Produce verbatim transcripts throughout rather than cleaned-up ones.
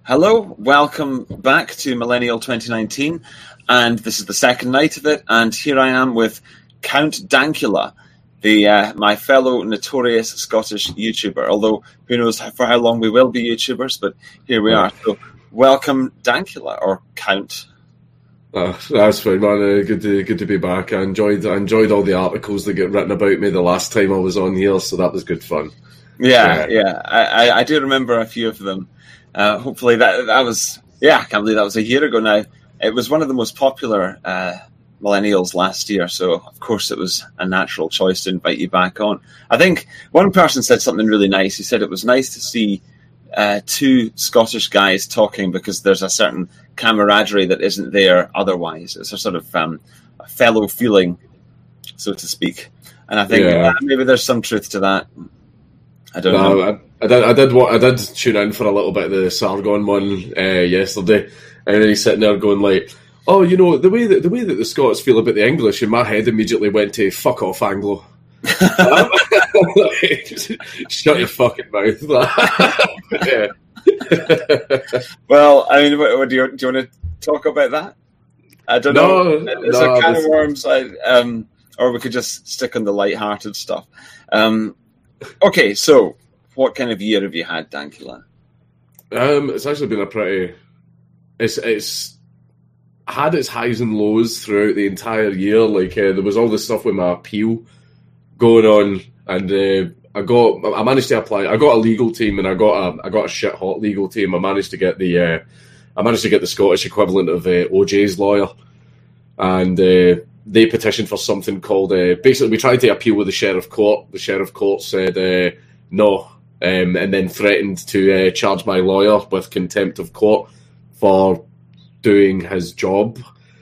Hello, welcome back to Millennial twenty nineteen, and this is the second night of it, and here I am with Count Dankula, the uh, my fellow notorious Scottish YouTuber, although who knows for how long we will be YouTubers, but here we are. So welcome Dankula, or Count. Oh, that's fine, man. Uh, good to good to be back. I enjoyed I enjoyed all the articles that get written about me the last time I was on here, so that was good fun. Yeah, yeah, yeah. I, I, I do remember a few of them. Uh, hopefully that that was yeah. I can't believe that was a year ago now. It was one of the most popular uh, millennials last year, so of course it was a natural choice to invite you back on. I think one person said something really nice. He said it was nice to see uh, two Scottish guys talking because there's a certain camaraderie that isn't there otherwise. It's a sort of um, a fellow feeling, so to speak. And I think yeah. uh, maybe there's some truth to that. I don't no, know. I, I did. I did. I did tune in for a little bit of the Sargon one uh, yesterday, and then he's sitting there going like, "Oh, you know, the way that the way that the Scots feel about the English." And my head immediately went to "fuck off, Anglo." Shut your fucking mouth. Yeah. Well, I mean, what, what, do you do? You want to talk about that? I don't no, know. It's no, a can this... of worms. I, um, or we could just stick on the light-hearted stuff. Um, okay, so what kind of year have you had, Dankula? Um, it's actually been a pretty. It's it's had its highs and lows throughout the entire year. Like uh, there was all this stuff with my appeal going on, and uh, I got I managed to apply. I got a legal team, and I got a I got a shit hot legal team. I managed to get the uh, I managed to get the Scottish equivalent of uh, O J's lawyer, and uh, they petitioned for something called uh, basically we tried to appeal with the Sheriff Court. The Sheriff Court said uh, no. Um, and then threatened to uh, charge my lawyer with contempt of court for doing his job.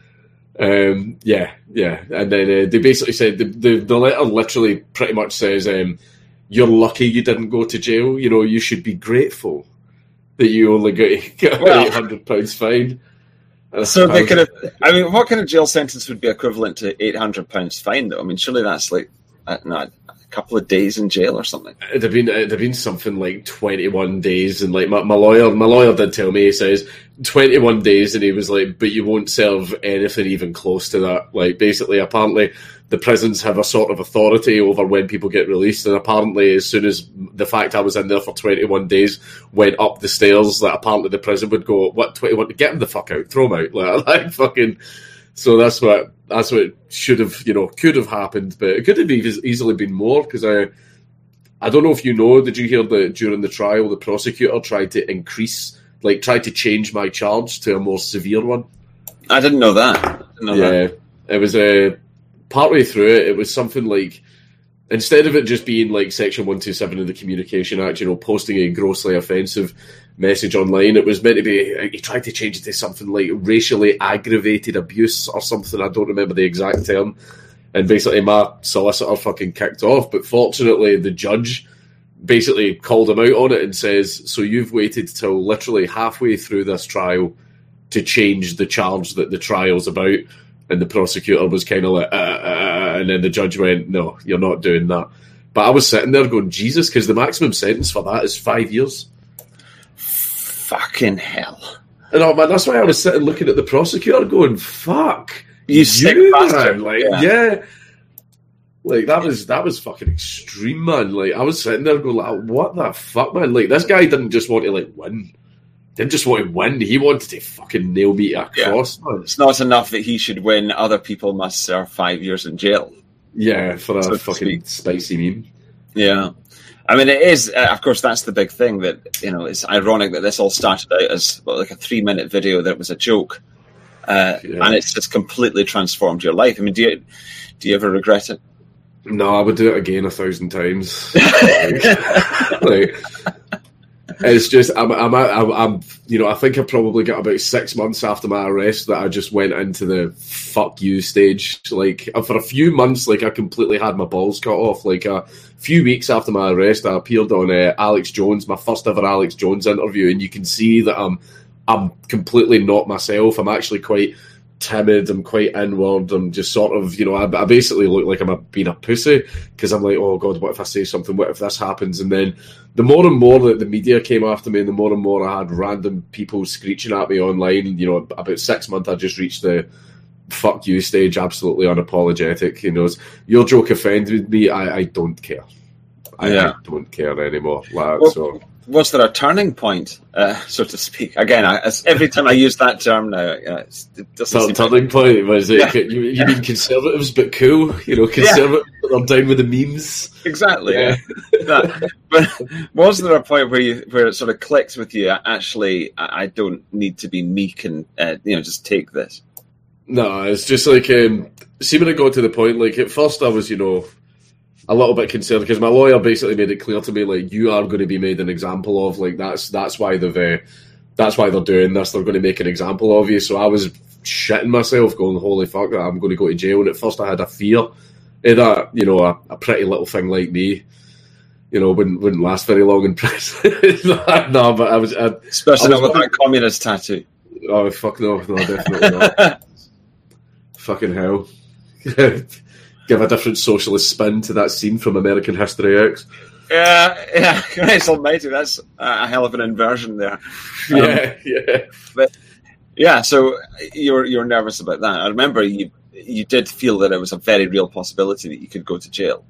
Um, yeah, yeah. And then uh, they basically said, the, the, the letter literally pretty much says, um, you're lucky you didn't go to jail. You know, you should be grateful that you only got well, eight hundred pounds fine. So they could have, I mean, what kind of jail sentence would be equivalent to eight hundred pounds fine, though? I mean, surely that's like, uh, no, couple of days in jail or something. It'd have been it'd have been something like twenty-one days, and like my, my lawyer my lawyer did tell me, he says twenty-one days, and he was like, but you won't serve anything even close to that. Like basically, apparently the prisons have a sort of authority over when people get released, and apparently as soon as the fact I was in there for twenty-one days went up the stairs, that apparently the prison would go, what, twenty-one, get him the fuck out, throw him out, like, like fucking. So that's what that's what should have, you know, could have happened, but it could have easily been more, because I, I don't know if you know, did you hear that during the trial the prosecutor tried to increase, like tried to change my charge to a more severe one? I didn't know that. I didn't know yeah, that. It was uh, partway through it, it was something like, instead of it just being like Section one twenty-seven of the Communication Act, you know, posting a grossly offensive message online, it was meant to be, he tried to change it to something like racially aggravated abuse or something, I don't remember the exact term, and basically my solicitor fucking kicked off, but fortunately the judge basically called him out on it and says, so you've waited till literally halfway through this trial to change the charge that the trial's about, and the prosecutor was kind of like, uh, uh, and then the judge went, no, you're not doing that. But I was sitting there going, Jesus, because the maximum sentence for that is five years. Fucking hell. And oh man, that's why I was sitting looking at the prosecutor going, fuck. You sick bastard. Like, yeah. yeah. Like, that was that was fucking extreme, man. Like, I was sitting there going, like, what the fuck, man? Like, this guy didn't just want to, like, win. Didn't just want to win. He wanted to fucking nail me to a cross, yeah. man. It's not enough that he should win. Other people must serve five years in jail. Yeah, for a so fucking spicy meme. Yeah. I mean, it is, uh, of course, that's the big thing that, you know, it's ironic that this all started out as well, like a three minute video that was a joke. Uh, yeah. And it's just completely transformed your life. I mean, do you, do you ever regret it? No, I would do it again a thousand times. like, like, it's just, I'm, I'm, I'm, I'm, you know, I think I probably got about six months after my arrest that I just went into the fuck you stage. Like, for a few months, like, I completely had my balls cut off. Like, a few weeks after my arrest, I appeared on uh, Alex Jones, my first ever Alex Jones interview, and you can see that I'm, I'm completely not myself. I'm actually quite timid, I'm quite inward, I'm just sort of, you know, I, I basically look like I'm a, being a pussy, because I'm like, oh God, what if I say something, what if this happens? And then the more and more that the media came after me, and the more and more I had random people screeching at me online, you know, about six months I just reached the fuck you stage, absolutely unapologetic, you know, your joke offended me, I, I don't care. I, yeah. I don't care anymore. Like, well, so. Was there a turning point, uh, so to speak? Again, I, every time I use that term now, uh, it doesn't turning like... point was it? Yeah. You, you yeah. mean conservatives, but cool? You know, conservatives yeah. are down with the memes. Exactly. Yeah. that, but was there a point where you where it sort of clicked with you? Actually, I don't need to be meek and uh, you know just take this. No, it's just like um, see when it got to the point. Like at first, I was you know. a little bit concerned because my lawyer basically made it clear to me, like, you are going to be made an example of. Like, that's that's why they've uh, that's why they're doing this. They're going to make an example of you. So I was shitting myself, going, holy fuck, I'm going to go to jail. And at first I had a fear of that, you know, a, a pretty little thing like me, you know, wouldn't wouldn't last very long in prison. No, but I was, I, especially I was not with that communist tattoo. Oh fuck no, no, definitely not. Fucking hell. Give a different socialist spin to that scene from American History X. Yeah, yeah, Christ almighty, that's a hell of an inversion there. Um, yeah, yeah. But yeah, so you're you're nervous about that. I remember you you did feel that it was a very real possibility that you could go to jail.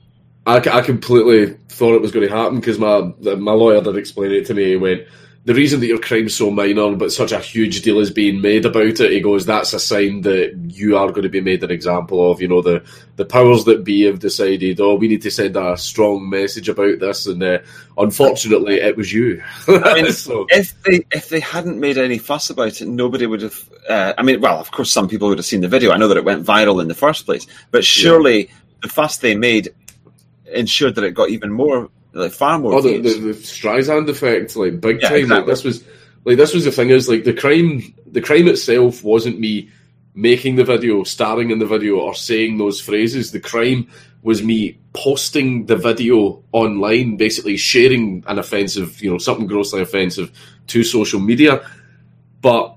I, I completely thought it was going to happen because my my lawyer did explain it to me. He went, the reason that your crime's so minor but such a huge deal is being made about it, he goes, that's a sign that you are going to be made an example of. You know, the, the powers that be have decided, oh, we need to send a strong message about this, and uh, unfortunately it was you. I mean, so. if they if they hadn't made any fuss about it, nobody would have, uh, I mean, well, of course some people would have seen the video. I know that it went viral in the first place, but surely yeah. the fuss they made ensured that it got even more, like far more. Oh, the, the, the Streisand effect, like big yeah, time. Exactly. Like this was, like this was the thing is like the crime. The crime itself wasn't me making the video, starring in the video, or saying those phrases. The crime was me posting the video online, basically sharing an offensive, you know, something grossly offensive to social media. But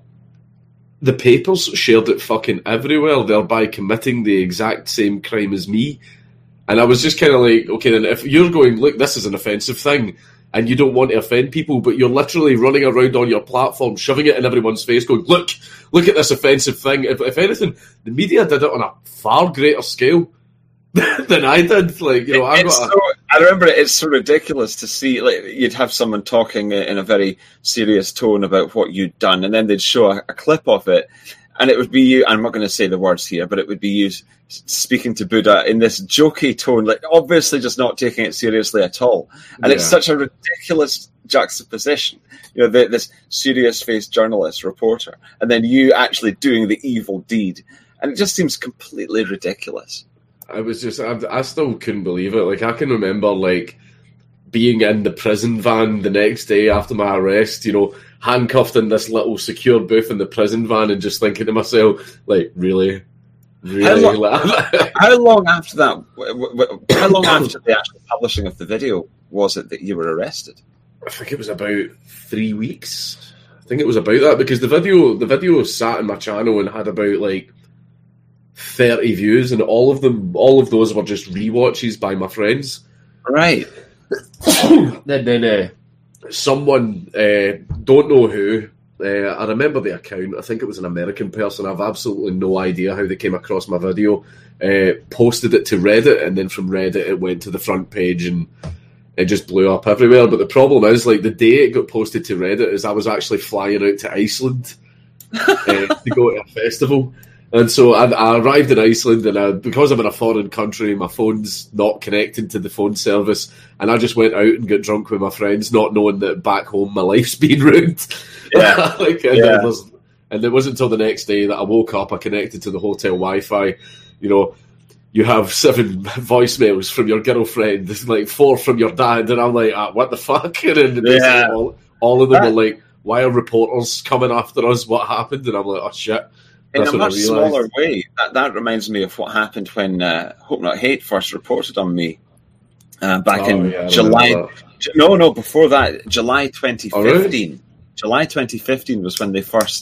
the papers shared it fucking everywhere, thereby committing the exact same crime as me. And I was just kind of like, okay, then if you're going, look, this is an offensive thing, and you don't want to offend people, but you're literally running around on your platform, shoving it in everyone's face, going, look, look at this offensive thing. If, if anything, the media did it on a far greater scale than I did. Like, you know, I got. So, I remember it, it's so ridiculous to see, like, you'd have someone talking in a very serious tone about what you'd done, and then they'd show a, a clip of it. And it would be you, I'm not going to say the words here, but it would be you speaking to Buddha in this jokey tone, like obviously just not taking it seriously at all. And yeah. It's such a ridiculous juxtaposition. You know, the, this serious-faced journalist, reporter, and then you actually doing the evil deed. And it just seems completely ridiculous. I was just, I, I still couldn't believe it. Like, I can remember, like, being in the prison van the next day after my arrest, you know, handcuffed in this little secure booth in the prison van and just thinking to myself, like, really? Really? How long, how long after that, how long after the actual publishing of the video was it that you were arrested? I think it was about three weeks. I think it was about that because the video, the video sat in my channel and had about, like, thirty views, and all of them, all of those were just rewatches by my friends. Right. then, then uh, someone, uh, don't know who, uh, I remember the account, I think it was an American person, I've absolutely no idea how they came across my video, uh, posted it to Reddit, and then from Reddit it went to the front page and it just blew up everywhere. But the problem is, like, the day it got posted to Reddit is I was actually flying out to Iceland uh, to go to a festival. And so I, I arrived in Iceland, and I, because I'm in a foreign country, my phone's not connected to the phone service, and I just went out and got drunk with my friends, not knowing that back home my life's been ruined. Yeah. like, and, yeah. and it wasn't until the next day that I woke up, I connected to the hotel Wi-Fi. You know, you have seven voicemails from your girlfriend, like four from your dad, and I'm like, ah, what the fuck? And then yeah. all, all of them that, were like, why are reporters coming after us? What happened? And I'm like, oh shit. In That's a much smaller way, that, that reminds me of what happened when uh, Hope Not Hate first reported on me uh, back oh, in yeah, July. No, no, before that, July twenty fifteen. Oh, really? July twenty fifteen was when they first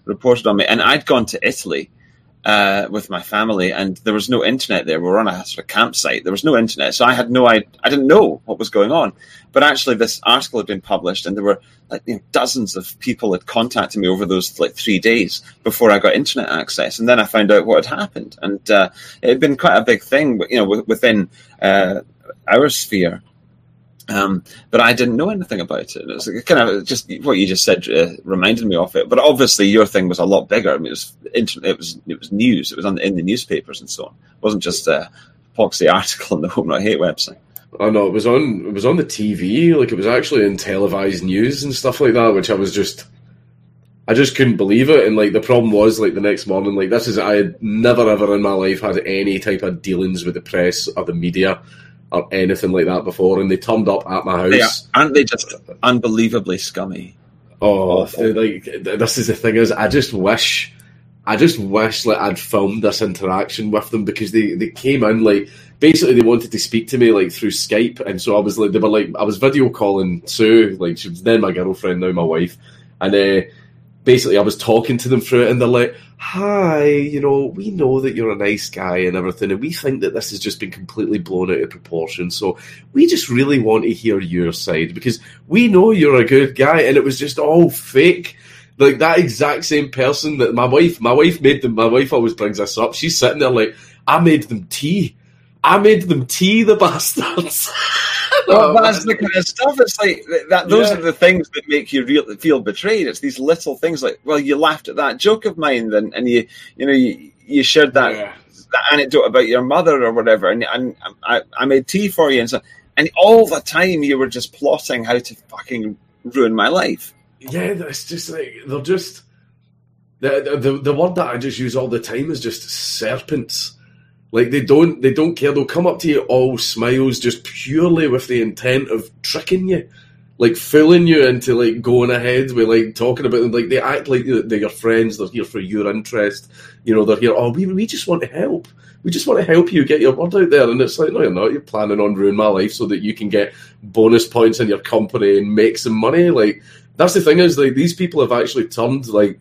reported on me. And I'd gone to Italy uh, with my family, and there was no internet there. We were on a sort of campsite. There was no internet, so I had no I, I didn't know what was going on. But actually, this article had been published, and there were like you know, dozens of people had contacted me over those like three days before I got internet access. And then I found out what had happened, and uh, it had been quite a big thing, you know, within uh, our sphere. Um, but I didn't know anything about it. It was kind of just what you just said uh, reminded me of it. But obviously, your thing was a lot bigger. I mean, it was internet, it was it was news. It was on the, in the newspapers and so on. It wasn't just a poxy article on the Home Not Hate website. Oh no, it was on it was on the T V. Like it was actually in televised news and stuff like that, which I was just I just couldn't believe it. And like the problem was, like the next morning, like this is I had never ever in my life had any type of dealings with the press or the media or anything like that before, and they turned up at my house. They are, aren't they just unbelievably scummy? Oh, like this is the thing is, I just wish, I just wish like I'd filmed this interaction with them, because they, they came in like basically they wanted to speak to me like through Skype, and so I was like they were like I was video calling Sue, like she was then my girlfriend, now my wife, and uh, basically I was talking to them through it, and they're like, hi, you know, we know that you're a nice guy and everything, and we think that this has just been completely blown out of proportion, so we just really want to hear your side, because we know you're a good guy. And it was just all fake. Like that exact same person that my wife, my wife made them, my wife always brings this up, she's sitting there like, I made them tea. I made them tea, the bastards. Well, that's the kind of stuff. It's like that. Those yeah. are the things that make you real, feel betrayed. It's these little things like, well, you laughed at that joke of mine, and, and you, you know, you, you shared that, yeah. that anecdote about your mother or whatever, and, and I, I made tea for you, and so, and all the time you were just plotting how to fucking ruin my life. Yeah, it's just like they're just the the the word that I just use all the time is just serpents. Like they don't, they don't care. They'll come up to you all smiles, just purely with the intent of tricking you, like fooling you into like going ahead with like talking about them. Like they act like they're your friends. They're here for your interest. You know, they're here. Oh, we we just want to help. We just want to help you get your word out there. And it's like, no, you're not. You're planning on ruining my life so that you can get bonus points in your company and make some money. Like that's the thing is like these people have actually turned like.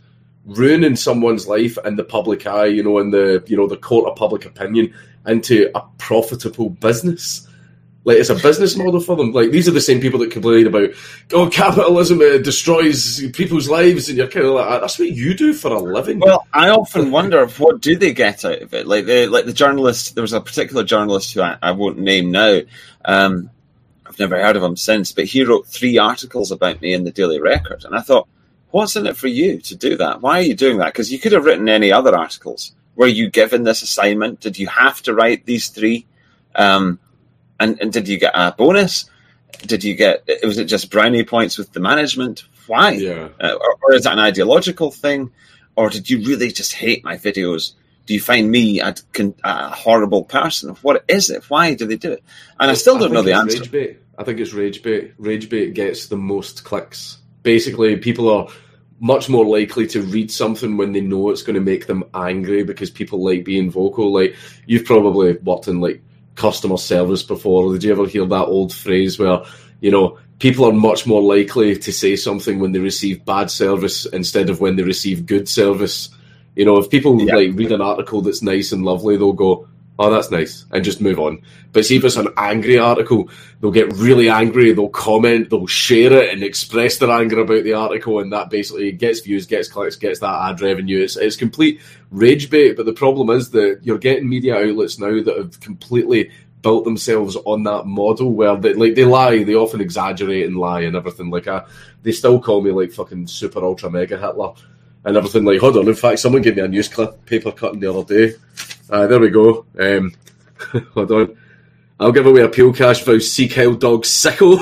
ruining someone's life in the public eye, you know, in the you know the court of public opinion, into a profitable business. Like it's a business model for them. Like these are the same people that complain about, oh, capitalism uh, destroys people's lives, and you're kind of like, that's what you do for a living. Well, I often wonder what do they get out of it. Like the like the journalist, there was a particular journalist who I, I won't name now. Um, I've never heard of him since, but he wrote three articles about me in the Daily Record, and I thought, what's in it for you to do that? Why are you doing that? Because you could have written any other articles. Were you given this assignment? Did you have to write these three? Um, and, and did you get a bonus? Did you get, was it just brownie points with the management? Why? Yeah. Uh, or, or is that an ideological thing? Or did you really just hate my videos? Do you find me a, a horrible person? What is it? Why do they do it? And I still don't I know the answer. Rage bait. I think it's rage bait. Rage bait gets the most clicks. Basically, people are much more likely to read something when they know it's going to make them angry, because people like being vocal. Like, you've probably worked in, like, customer service before. Did you ever hear that old phrase where, you know, people are much more likely to say something when they receive bad service instead of when they receive good service? You know, if people, yeah. like, read an article that's nice and lovely, they'll go, oh, that's nice, and just move on. But see if it's an angry article, they'll get really angry, they'll comment, they'll share it and express their anger about the article, and that basically gets views, gets clicks, gets that ad revenue. It's, it's complete rage bait, but the problem is that you're getting media outlets now that have completely built themselves on that model where they, like, they lie, they often exaggerate and lie and everything. Like, I, they still call me, like, fucking super ultra mega Hitler and everything. Like, hold on, in fact, someone gave me a newspaper cutting the other day. Uh, there we go. Um, hold on. I'll give away a Peel Cash for Seek Hell Dog Sickle.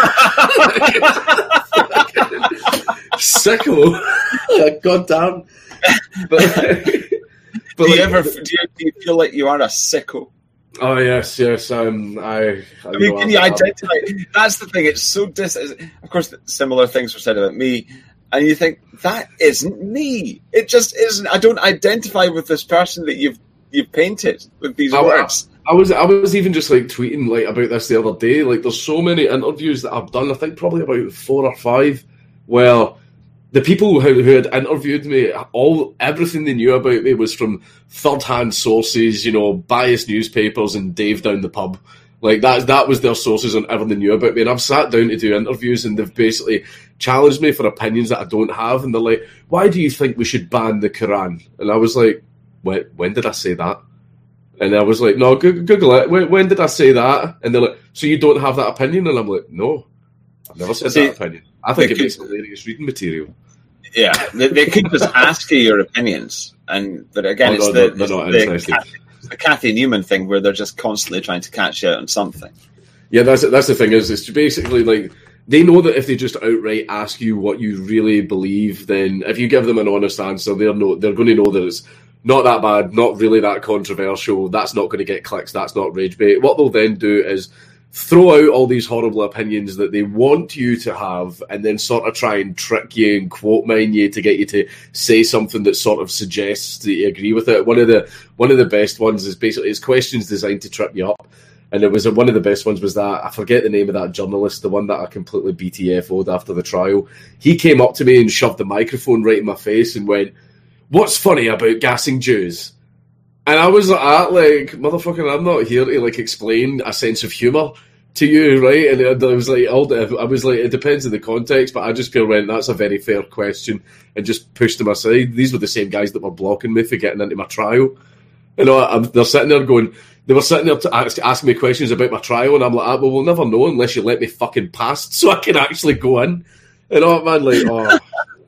Sickle? God damn. But, but do, you like, ever, do, you, do you feel like you are a sicko? Oh, yes, yes. Um, I, I, I mean, can you identify? That's the thing. It's so dis. Of course, similar things were said about me. And you think, that isn't me. It just isn't. I don't identify with this person that you've you've painted with these I, words. I, I was I was even just like tweeting like about this the other day. Like, there's so many interviews that I've done. I think probably about four or five, where the people who, who had interviewed me, all everything they knew about me was from third-hand sources, you know, biased newspapers and Dave down the pub. Like, that that was their sources on everything they knew about me. And I've sat down to do interviews, and they've basically challenged me for opinions that I don't have. And they're like, why do you think we should ban the Quran? And I was like, when, when did I say that? And I was like, no, Google it. When, when did I say that? And they're like, so you don't have that opinion? And I'm like, no, I've never said See, that opinion. I think it makes hilarious reading material. Yeah, they, they could just ask you your opinions, and but again, oh, it's no, the, they're not the, interested. Kathy, the Kathy Newman thing where they're just constantly trying to catch you out on something. Yeah, that's that's the thing is, it's basically like they know that if they just outright ask you what you really believe, then if you give them an honest answer, they're no, they're going to know that it's not that bad, not really that controversial. That's not going to get clicks. That's not rage bait. What they'll then do is throw out all these horrible opinions that they want you to have, and then sort of try and trick you and quote mine you to get you to say something that sort of suggests that you agree with it. One of the one of the best ones is basically it's questions designed to trip you up, and it was one of the best ones was that I forget the name of that journalist, the one that I completely B T F O'd after the trial. He came up to me and shoved the microphone right in my face and went, "What's funny about gassing Jews?" And I was like, like, motherfucker, I'm not here to like explain a sense of humour to you, right? And I was like, I was like, it depends on the context, but I just feel went, that's a very fair question, and just pushed them aside. These were the same guys that were blocking me for getting into my trial. You know, I'm, they're sitting there going, they were sitting there to ask, asking me questions about my trial, and I'm like, ah, well, we'll never know unless you let me fucking pass so I can actually go in. You know, man, like, oh,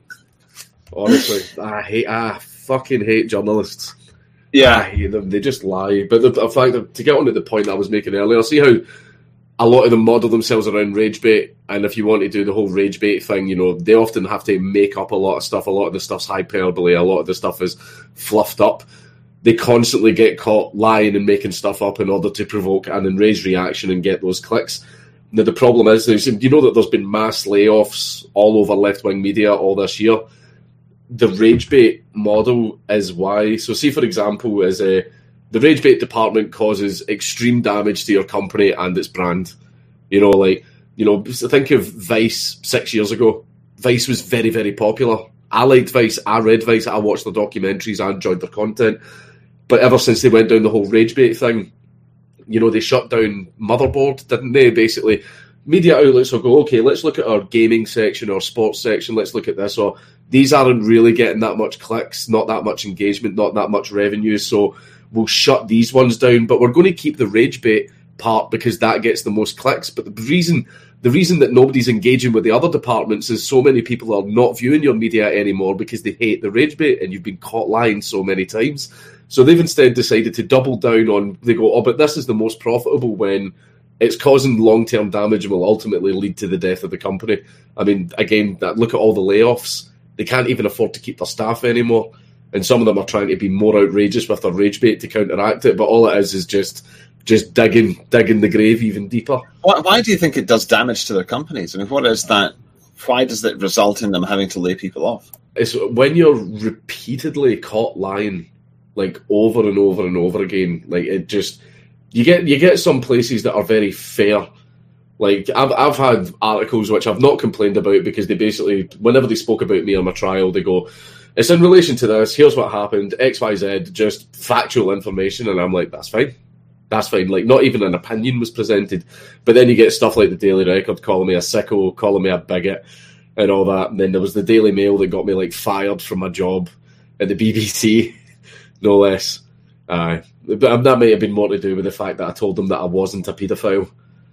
honestly, I hate, I fucking hate journalists. Yeah, I hate them. They just lie. But the, the fact that, to get on to the point that I was making earlier, see how a lot of them model themselves around rage bait, and if you want to do the whole rage bait thing, you know, they often have to make up a lot of stuff. A lot of the stuff's hyperbole. A lot of the stuff is fluffed up. They constantly get caught lying and making stuff up in order to provoke an enraged reaction and get those clicks. Now, the problem is, you know that there's been mass layoffs all over left-wing media all this year. The rage bait model is why. So, see, for example, is a the rage bait department causes extreme damage to your company and its brand. You know, like, you know, think of Vice six years ago. Vice was very, very popular. I liked Vice. I read Vice. I watched their documentaries. I enjoyed their content. But ever since they went down the whole rage bait thing, you know, they shut down Motherboard, didn't they? Basically, media outlets will go, okay, let's look at our gaming section or sports section. Let's look at this. Or these aren't really getting that much clicks, not that much engagement, not that much revenue. So we'll shut these ones down, but we're going to keep the rage bait part because that gets the most clicks. But the reason the reason that nobody's engaging with the other departments is so many people are not viewing your media anymore because they hate the rage bait and you've been caught lying so many times. So they've instead decided to double down on, they go, oh, but this is the most profitable when it's causing long-term damage and will ultimately lead to the death of the company. I mean, again, that, look at all the layoffs. They can't even afford to keep their staff anymore. And some of them are trying to be more outrageous with their rage bait to counteract it. But all it is is just just digging digging the grave even deeper. Why, why do you think it does damage to their companies? I mean, what is that? Why does that result in them having to lay people off? It's when you're repeatedly caught lying, like over and over and over again. Like it just you get you get some places that are very fair. Like I've I've had articles which I've not complained about because they basically, whenever they spoke about me on my trial, they go, it's in relation to this, here's what happened, X, Y, Z, just factual information, and I'm like, that's fine. That's fine. Like, not even an opinion was presented. But then you get stuff like the Daily Record calling me a sicko, calling me a bigot, and all that. And then there was the Daily Mail that got me, like, fired from my job at the B B C, no less. Uh, but that may have been more to do with the fact that I told them that I wasn't a paedophile.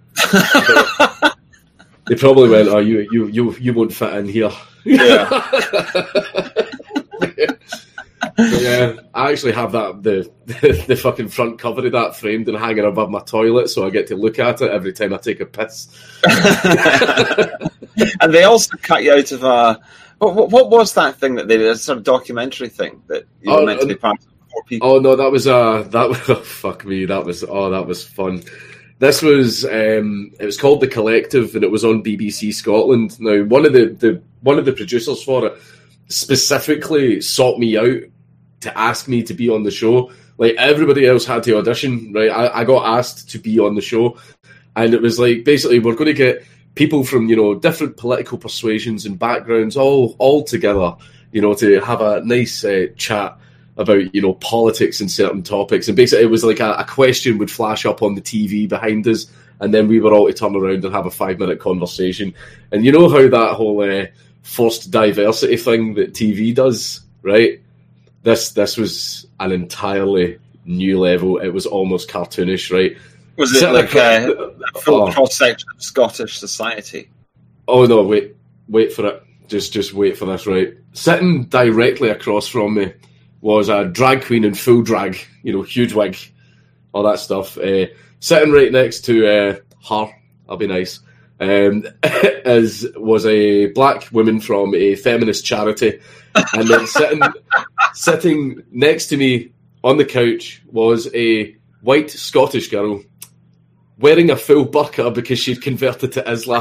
They probably went, oh, you, you, you, you won't fit in here. Yeah. But yeah, I actually have that the, the the fucking front cover of that framed and hanging above my toilet, so I get to look at it every time I take a piss. And they also cut you out of a. What, what was that thing that they did? A sort of documentary thing that you were oh, meant to be part of for people. Oh no, that was uh that was oh, fuck me. That was oh that was fun. This was um it was called The Collective, and it was on B B C Scotland. Now one of the, the one of the producers for it specifically sought me out to ask me to be on the show. Like, everybody else had to audition, right? I, I got asked to be on the show, and it was like, basically, we're going to get people from, you know, different political persuasions and backgrounds all all together, you know, to have a nice uh, chat about, you know, politics and certain topics. And basically it was like a, a question would flash up on the T V behind us, and then we were all to turn around and have a five-minute conversation. And you know how that whole uh, forced diversity thing that T V does, right? This this was an entirely new level. It was almost cartoonish, right? Was it Sitting like across- a, a full oh. cross-section of Scottish society? Oh no, wait, wait for it. Just just wait for this, right? Sitting directly across from me was a drag queen in full drag, you know, huge wig, all that stuff. Uh, sitting right next to uh, her, I'll be nice, um, as was a black woman from a feminist charity. And then sitting sitting next to me on the couch was a white Scottish girl wearing a full burqa because she'd converted to Islam.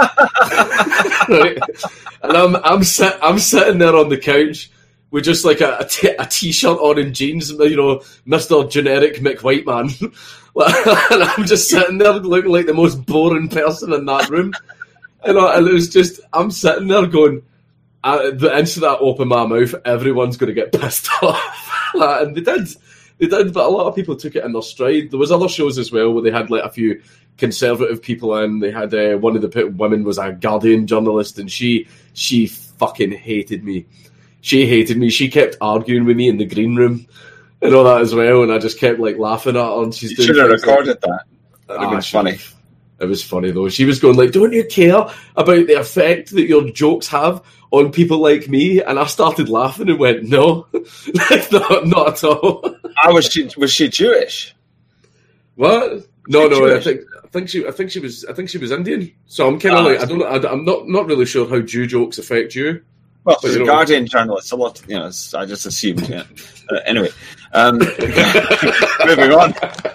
Right? And I'm I'm sit, I'm sitting there on the couch with just like a, a, t- a t-shirt on and jeans, you know, Mister Generic McWhiteman. And I'm just sitting there looking like the most boring person in that room. And, I, and it was just, I'm sitting there going, I, the instant I open my mouth, everyone's going to get pissed off. And they did. They did, but a lot of people took it in their stride. There was other shows as well where they had like a few conservative people in. They had uh, one of the p- women was a Guardian journalist, and she she fucking hated me. She hated me. She kept arguing with me in the green room and all that as well, and I just kept like laughing at her. And she's You doing should have things recorded like, that. That would have Ah, been she- funny. It was funny though. She was going like, "Don't you care about the effect that your jokes have on people like me?" And I started laughing and went, "No, not not at all." Ah, was she was she Jewish? What? No, She no. I Jewish? think I think she I think she was I think she was Indian. So I'm kind of Ah, like I don't know. I, I'm not not really sure how Jew jokes affect you. Well, But she's you a know- Guardian journalist. A lot, you know. I just assumed. Yeah. Uh, anyway, um, moving on.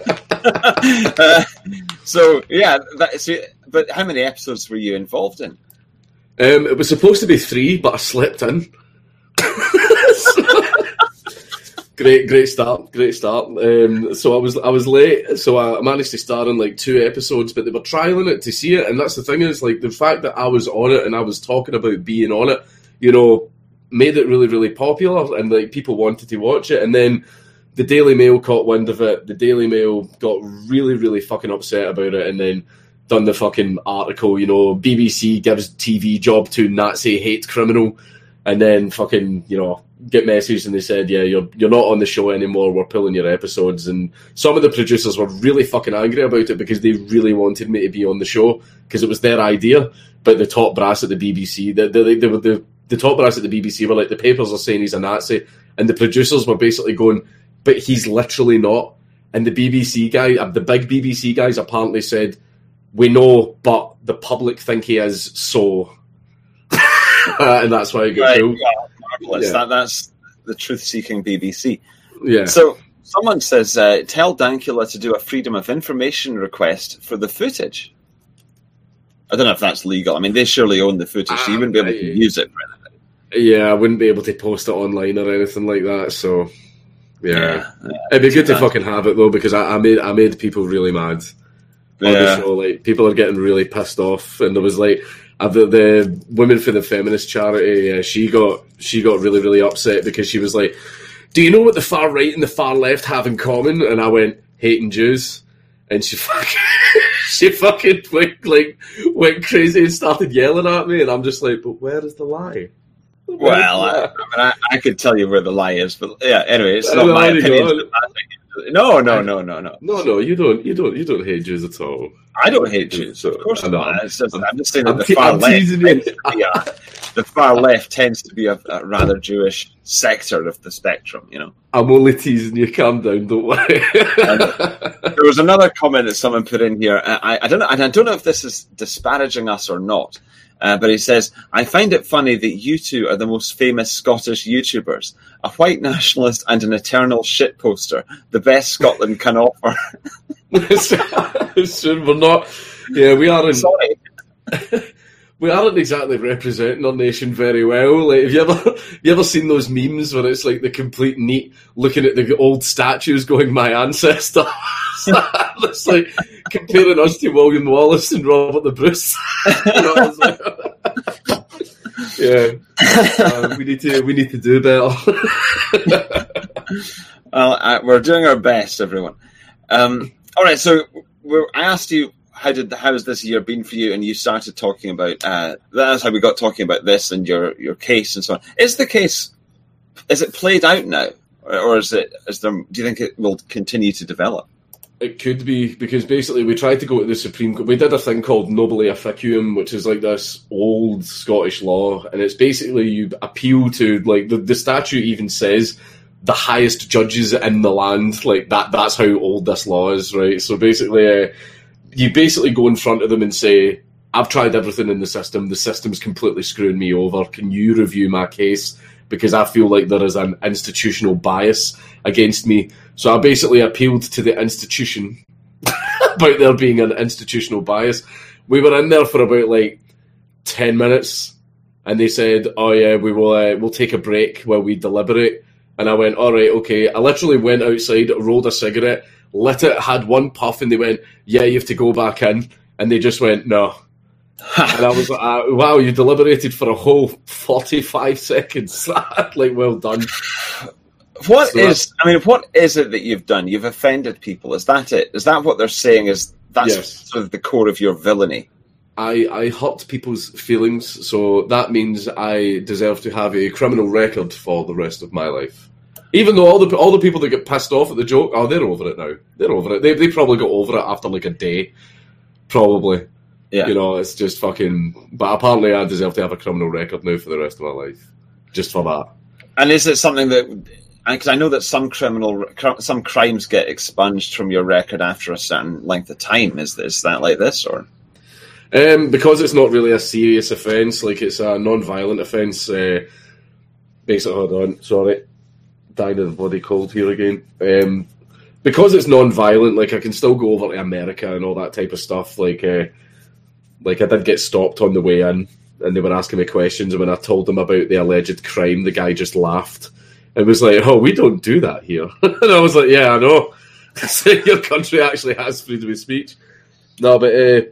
uh, so yeah, that, so, but how many episodes were you involved in? Um, it was supposed to be three, but I slept in. Great, great start, great start. Um, so I was, I was late, so I managed to star in like two episodes, but they were trialing it to see it, and that's the thing is like the fact that I was on it and I was talking about being on it, you know, made it really, really popular, and like people wanted to watch it, and then the Daily Mail caught wind of it. The Daily Mail got really, really fucking upset about it, and then done the fucking article, you know, B B C gives T V job to Nazi hate criminal, and then fucking, you know, get messaged and they said, yeah, you're you're not on the show anymore, we're pulling your episodes. And some of the producers were really fucking angry about it because they really wanted me to be on the show because it was their idea. But the top brass at the B B C, the the, the, the, the top brass at the B B C were like, the papers are saying he's a Nazi, and the producers were basically going, but he's literally not. And the B B C guy, uh, the big B B C guys apparently said, we know, but the public think he is, so... uh, and that's why it got Right, pulled. well, marvelous. Yeah. That, that's the truth-seeking B B C. Yeah. So someone says, uh, tell Dankula to do a freedom of information request for the footage. I don't know if that's legal. I mean, they surely own the footage, so you wouldn't be able to Uh, use it for anything. Yeah, I wouldn't be able to post it online or anything like that, so... Yeah. Yeah. It'd be good to bad. fucking have it, though, because I, I made I made people really mad on Yeah. the show. Like, people are getting really pissed off, and there was, like... Uh, the, the woman for the feminist charity, uh, she got she got really, really upset because she was like, do you know what the far right and the far left have in common? And I went, hating Jews. And she fucking, she fucking went, like, went crazy and started yelling at me. And I'm just like, but where is the lie? Where is Well, I, the lie? I, mean, I, I could tell you where the lie is, but yeah, anyway, it's I not know, my there you opinion. go. No, no, no, no, no. No, no, you don't, you don't, you don't hate Jews at all. I don't hate Jews. Of course I know. not. It's just, I'm- I'm, just saying that I'm the te- far I'm left teasing you. tends to be a, the far left tends to be a, a rather Jewish sector of the spectrum. You know, I'm only teasing you. Calm down, don't worry. there was another comment that someone put in here. I, I don't know, and I don't know if this is disparaging us or not. Uh, but he says, I find it funny that you two are the most famous Scottish YouTubers, a white nationalist and an eternal shit poster, the best Scotland can offer. Soon we're not. Yeah, we aren't. Sorry. We aren't exactly representing our nation very well. Like, have you ever, have you ever seen those memes where it's like the complete neat looking at the old statues, going, "My ancestor." It's like comparing us to William Wallace and Robert the Bruce. You know, it's like, yeah, uh, we need to we need to do better. Well, uh, we're doing our best, everyone. Um, all right, so we're, I asked you how did how has this year been for you, and you started talking about uh, that's how we got talking about this and your your case and so on. Is the case is it played out now, or, or is it is there? Do you think it will continue to develop? It could be, because basically we tried to go to the Supreme Court. We did a thing called nobile officium, which is like this old Scottish law, and it's basically you appeal to, like, the, the statute even says the highest judges in the land. Like, that that's how old this law is, right? So basically, uh, you basically go in front of them and say, I've tried everything in the system, the system's completely screwing me over, can you review my case? Because I feel like there is an institutional bias against me. So I basically appealed to the institution about there being an institutional bias. We were in there for about like ten minutes, and they said, "Oh yeah, we will. Uh, we'll take a break while we deliberate." And I went, "All right, okay." I literally went outside, rolled a cigarette, lit it, had one puff, and they went, "Yeah, you have to go back in." And they just went, "No." And I was like, uh, "Wow, you deliberated for a whole forty-five seconds." Like, well done. What so is? I mean, what is it that you've done? You've offended people. Is that it? Is that what they're saying? Is that's yes. sort of the core of your villainy? I, I hurt people's feelings, so that means I deserve to have a criminal record for the rest of my life. Even though all the all the people that get pissed off at the joke, oh, they're over it now. They're over it. They they probably got over it after like a day, probably. Yeah. You know, it's just fucking. But apparently, I deserve to have a criminal record now for the rest of my life, just for that. And is it something that? Because I know that some criminal, some crimes get expunged from your record after a certain length of time. Is is that like this, or? Um, because it's not really a serious offence, like it's a non-violent offence. Uh, basically, hold on, sorry, dying of the bloody cold here again. Um, because it's non-violent, like I can still go over to America and all that type of stuff. Like, uh, like I did get stopped on the way in, and they were asking me questions, and when I told them about the alleged crime, the guy just laughed. It was like, oh, we don't do that here. And I was like, yeah, I know. So your country actually has freedom of speech. No, but uh,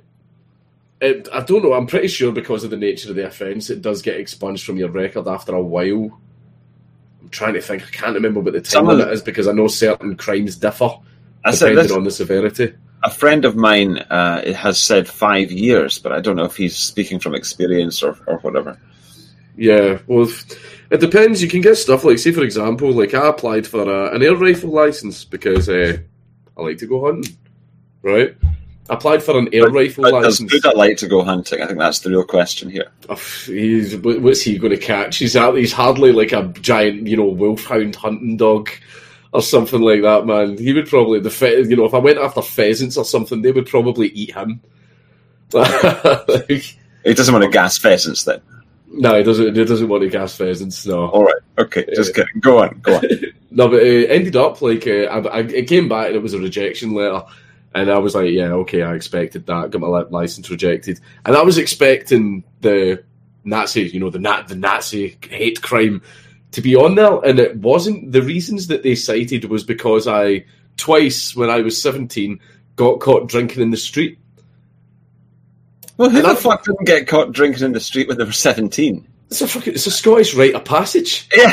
it, I don't know. I'm pretty sure because of the nature of the offence, it does get expunged from your record after a while. I'm trying to think. I can't remember what the time limit is because I know certain crimes differ I depending this, on the severity. A friend of mine uh, has said five years, but I don't know if he's speaking from experience or, or whatever. Yeah, well, it depends. You can get stuff like, say, for example, like I applied for a, an air rifle license because uh, I like to go hunting, right? I applied for an air but, rifle but license. Does Buddha like to go hunting? I think that's the real question here. Oh, he's, what's he going to catch? He's, he's hardly like a giant, you know, wolfhound hunting dog or something like that, man. He would probably, the fe- you know, if I went after pheasants or something, they would probably eat him. Like, he doesn't want to gas pheasants then. No, he doesn't. He doesn't want to gas pheasants. No. All right. Okay. Just uh, kidding. Go on. Go on. No, but it uh, ended up like uh, I, I, it came back and it was a rejection letter, and I was like, yeah, okay, I expected that. Got my license rejected, and I was expecting the Nazi, you know, the nat the Nazi hate crime to be on there, and it wasn't. The reasons that they cited was because I twice when I was seventeen got caught drinking in the street. Well, who and the I, fuck didn't get caught drinking in the street when they were seventeen? It's a fucking, it's a Scottish rite of passage. Yeah.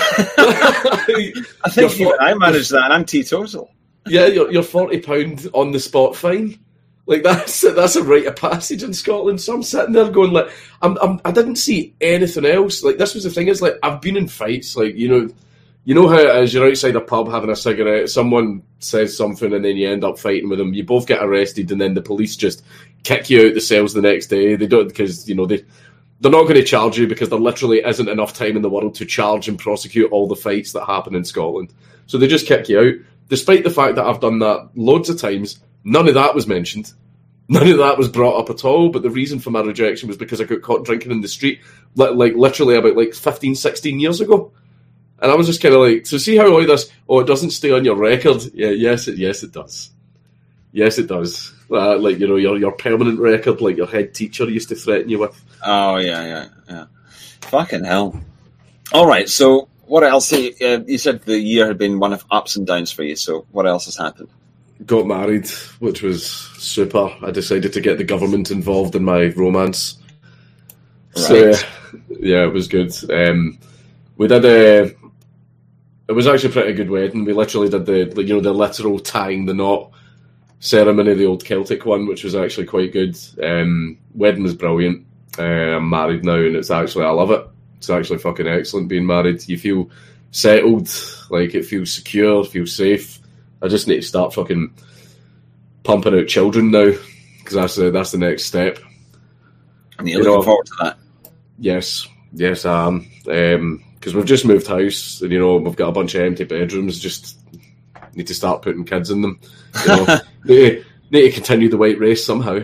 I think even I managed that, and I'm teetotal. Yeah, you're, you're forty pounds on the spot fine. Like, that's that's a rite of passage in Scotland. So I'm sitting there going, like, I'm, I'm, I didn't see anything else. Like, this was the thing, is, like, I've been in fights, like, you know, you know how it is, you're outside a pub having a cigarette, someone says something and then you end up fighting with them. You both get arrested and then the police just kick you out the cells the next day. They don't, because, you know, they, they're not going to charge you because there literally isn't enough time in the world to charge and prosecute all the fights that happen in Scotland. So they just kick you out. Despite the fact that I've done that loads of times, none of that was mentioned. None of that was brought up at all, but the reason for my rejection was because I got caught drinking in the street, like literally about like fifteen, sixteen years ago. And I was just kind of like, so see how all this, oh, it doesn't stay on your record? Yeah, yes, it, yes, it does. Yes, it does. Uh, like, you know, your your permanent record, like your head teacher used to threaten you with. Oh, yeah, yeah, yeah. Fucking hell. All right, so what else? Uh, you said the year had been one of ups and downs for you, so what else has happened? got married, which was super. I decided to get the government involved in my romance. Right. So, yeah, it was good. Um, we did a... It was actually a pretty good wedding. We literally did the, you know, the literal tying the knot ceremony, the old Celtic one, which was actually quite good. Um, wedding was brilliant. Uh, I'm married now, and it's actually, I love it. It's actually fucking excellent being married. You feel settled, like it feels secure, feels safe. I just need to start fucking pumping out children now, because that's the, that's the next step. And you're you looking know, forward to that? Yes, yes, I am. Um, because we've just moved house, and you know we've got a bunch of empty bedrooms. Just need to start putting kids in them. You know, need, to, need to continue the white race somehow.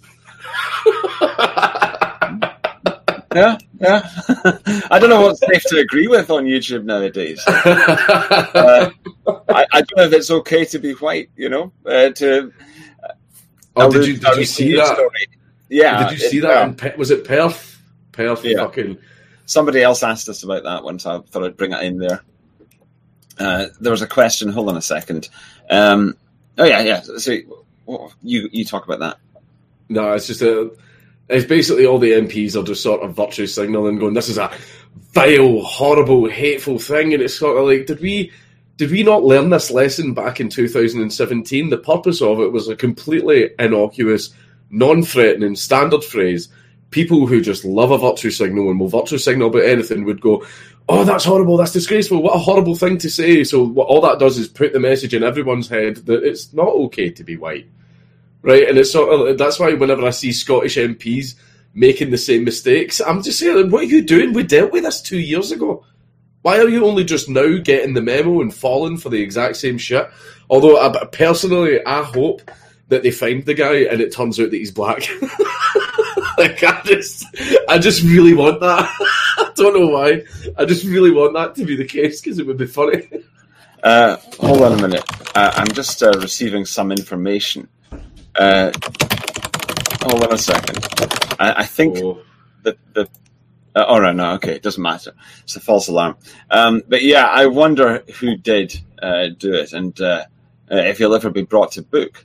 Yeah, yeah. I don't know what's safe to agree with on YouTube nowadays. uh, I, I don't know if it's okay to be white. You know, uh, to. Uh, oh, did you did you see that? Story. Yeah, did you see that? In Pe- was it Perth? Perth, yeah. Fucking. Somebody else asked us about that once. I thought I'd bring it in there. Uh, there was a question. Hold on a second. Um, oh yeah, yeah. So you you talk about that. No, it's just a. It's basically all the M Ps are just sort of virtue signaling, going, "This is a vile, horrible, hateful thing," and it's sort of like, did we did we not learn this lesson back in two thousand seventeen? The purpose of it was a completely innocuous, non-threatening standard phrase. People who just love a virtue signal and will virtue signal about anything would go, "Oh, that's horrible, that's disgraceful, what a horrible thing to say." So what all that does is put the message in everyone's head that it's not okay to be white. Right? And it's sort of, that's why whenever I see Scottish M Ps making the same mistakes, I'm just saying, what are you doing? We dealt with this two years ago. Why are you only just now getting the memo and falling for the exact same shit? Although, I, personally, I hope that they find the guy and it turns out that he's black. Like, I just, I just really want that. I don't know why. I just really want that to be the case because it would be funny. Uh, hold on a minute. Uh, I'm just uh, receiving some information. Uh, hold on a second. I, I think oh. that the. Uh, all right, no, okay, it doesn't matter. It's a false alarm. Um, but yeah, I wonder who did uh, do it, and uh, if he'll ever be brought to book.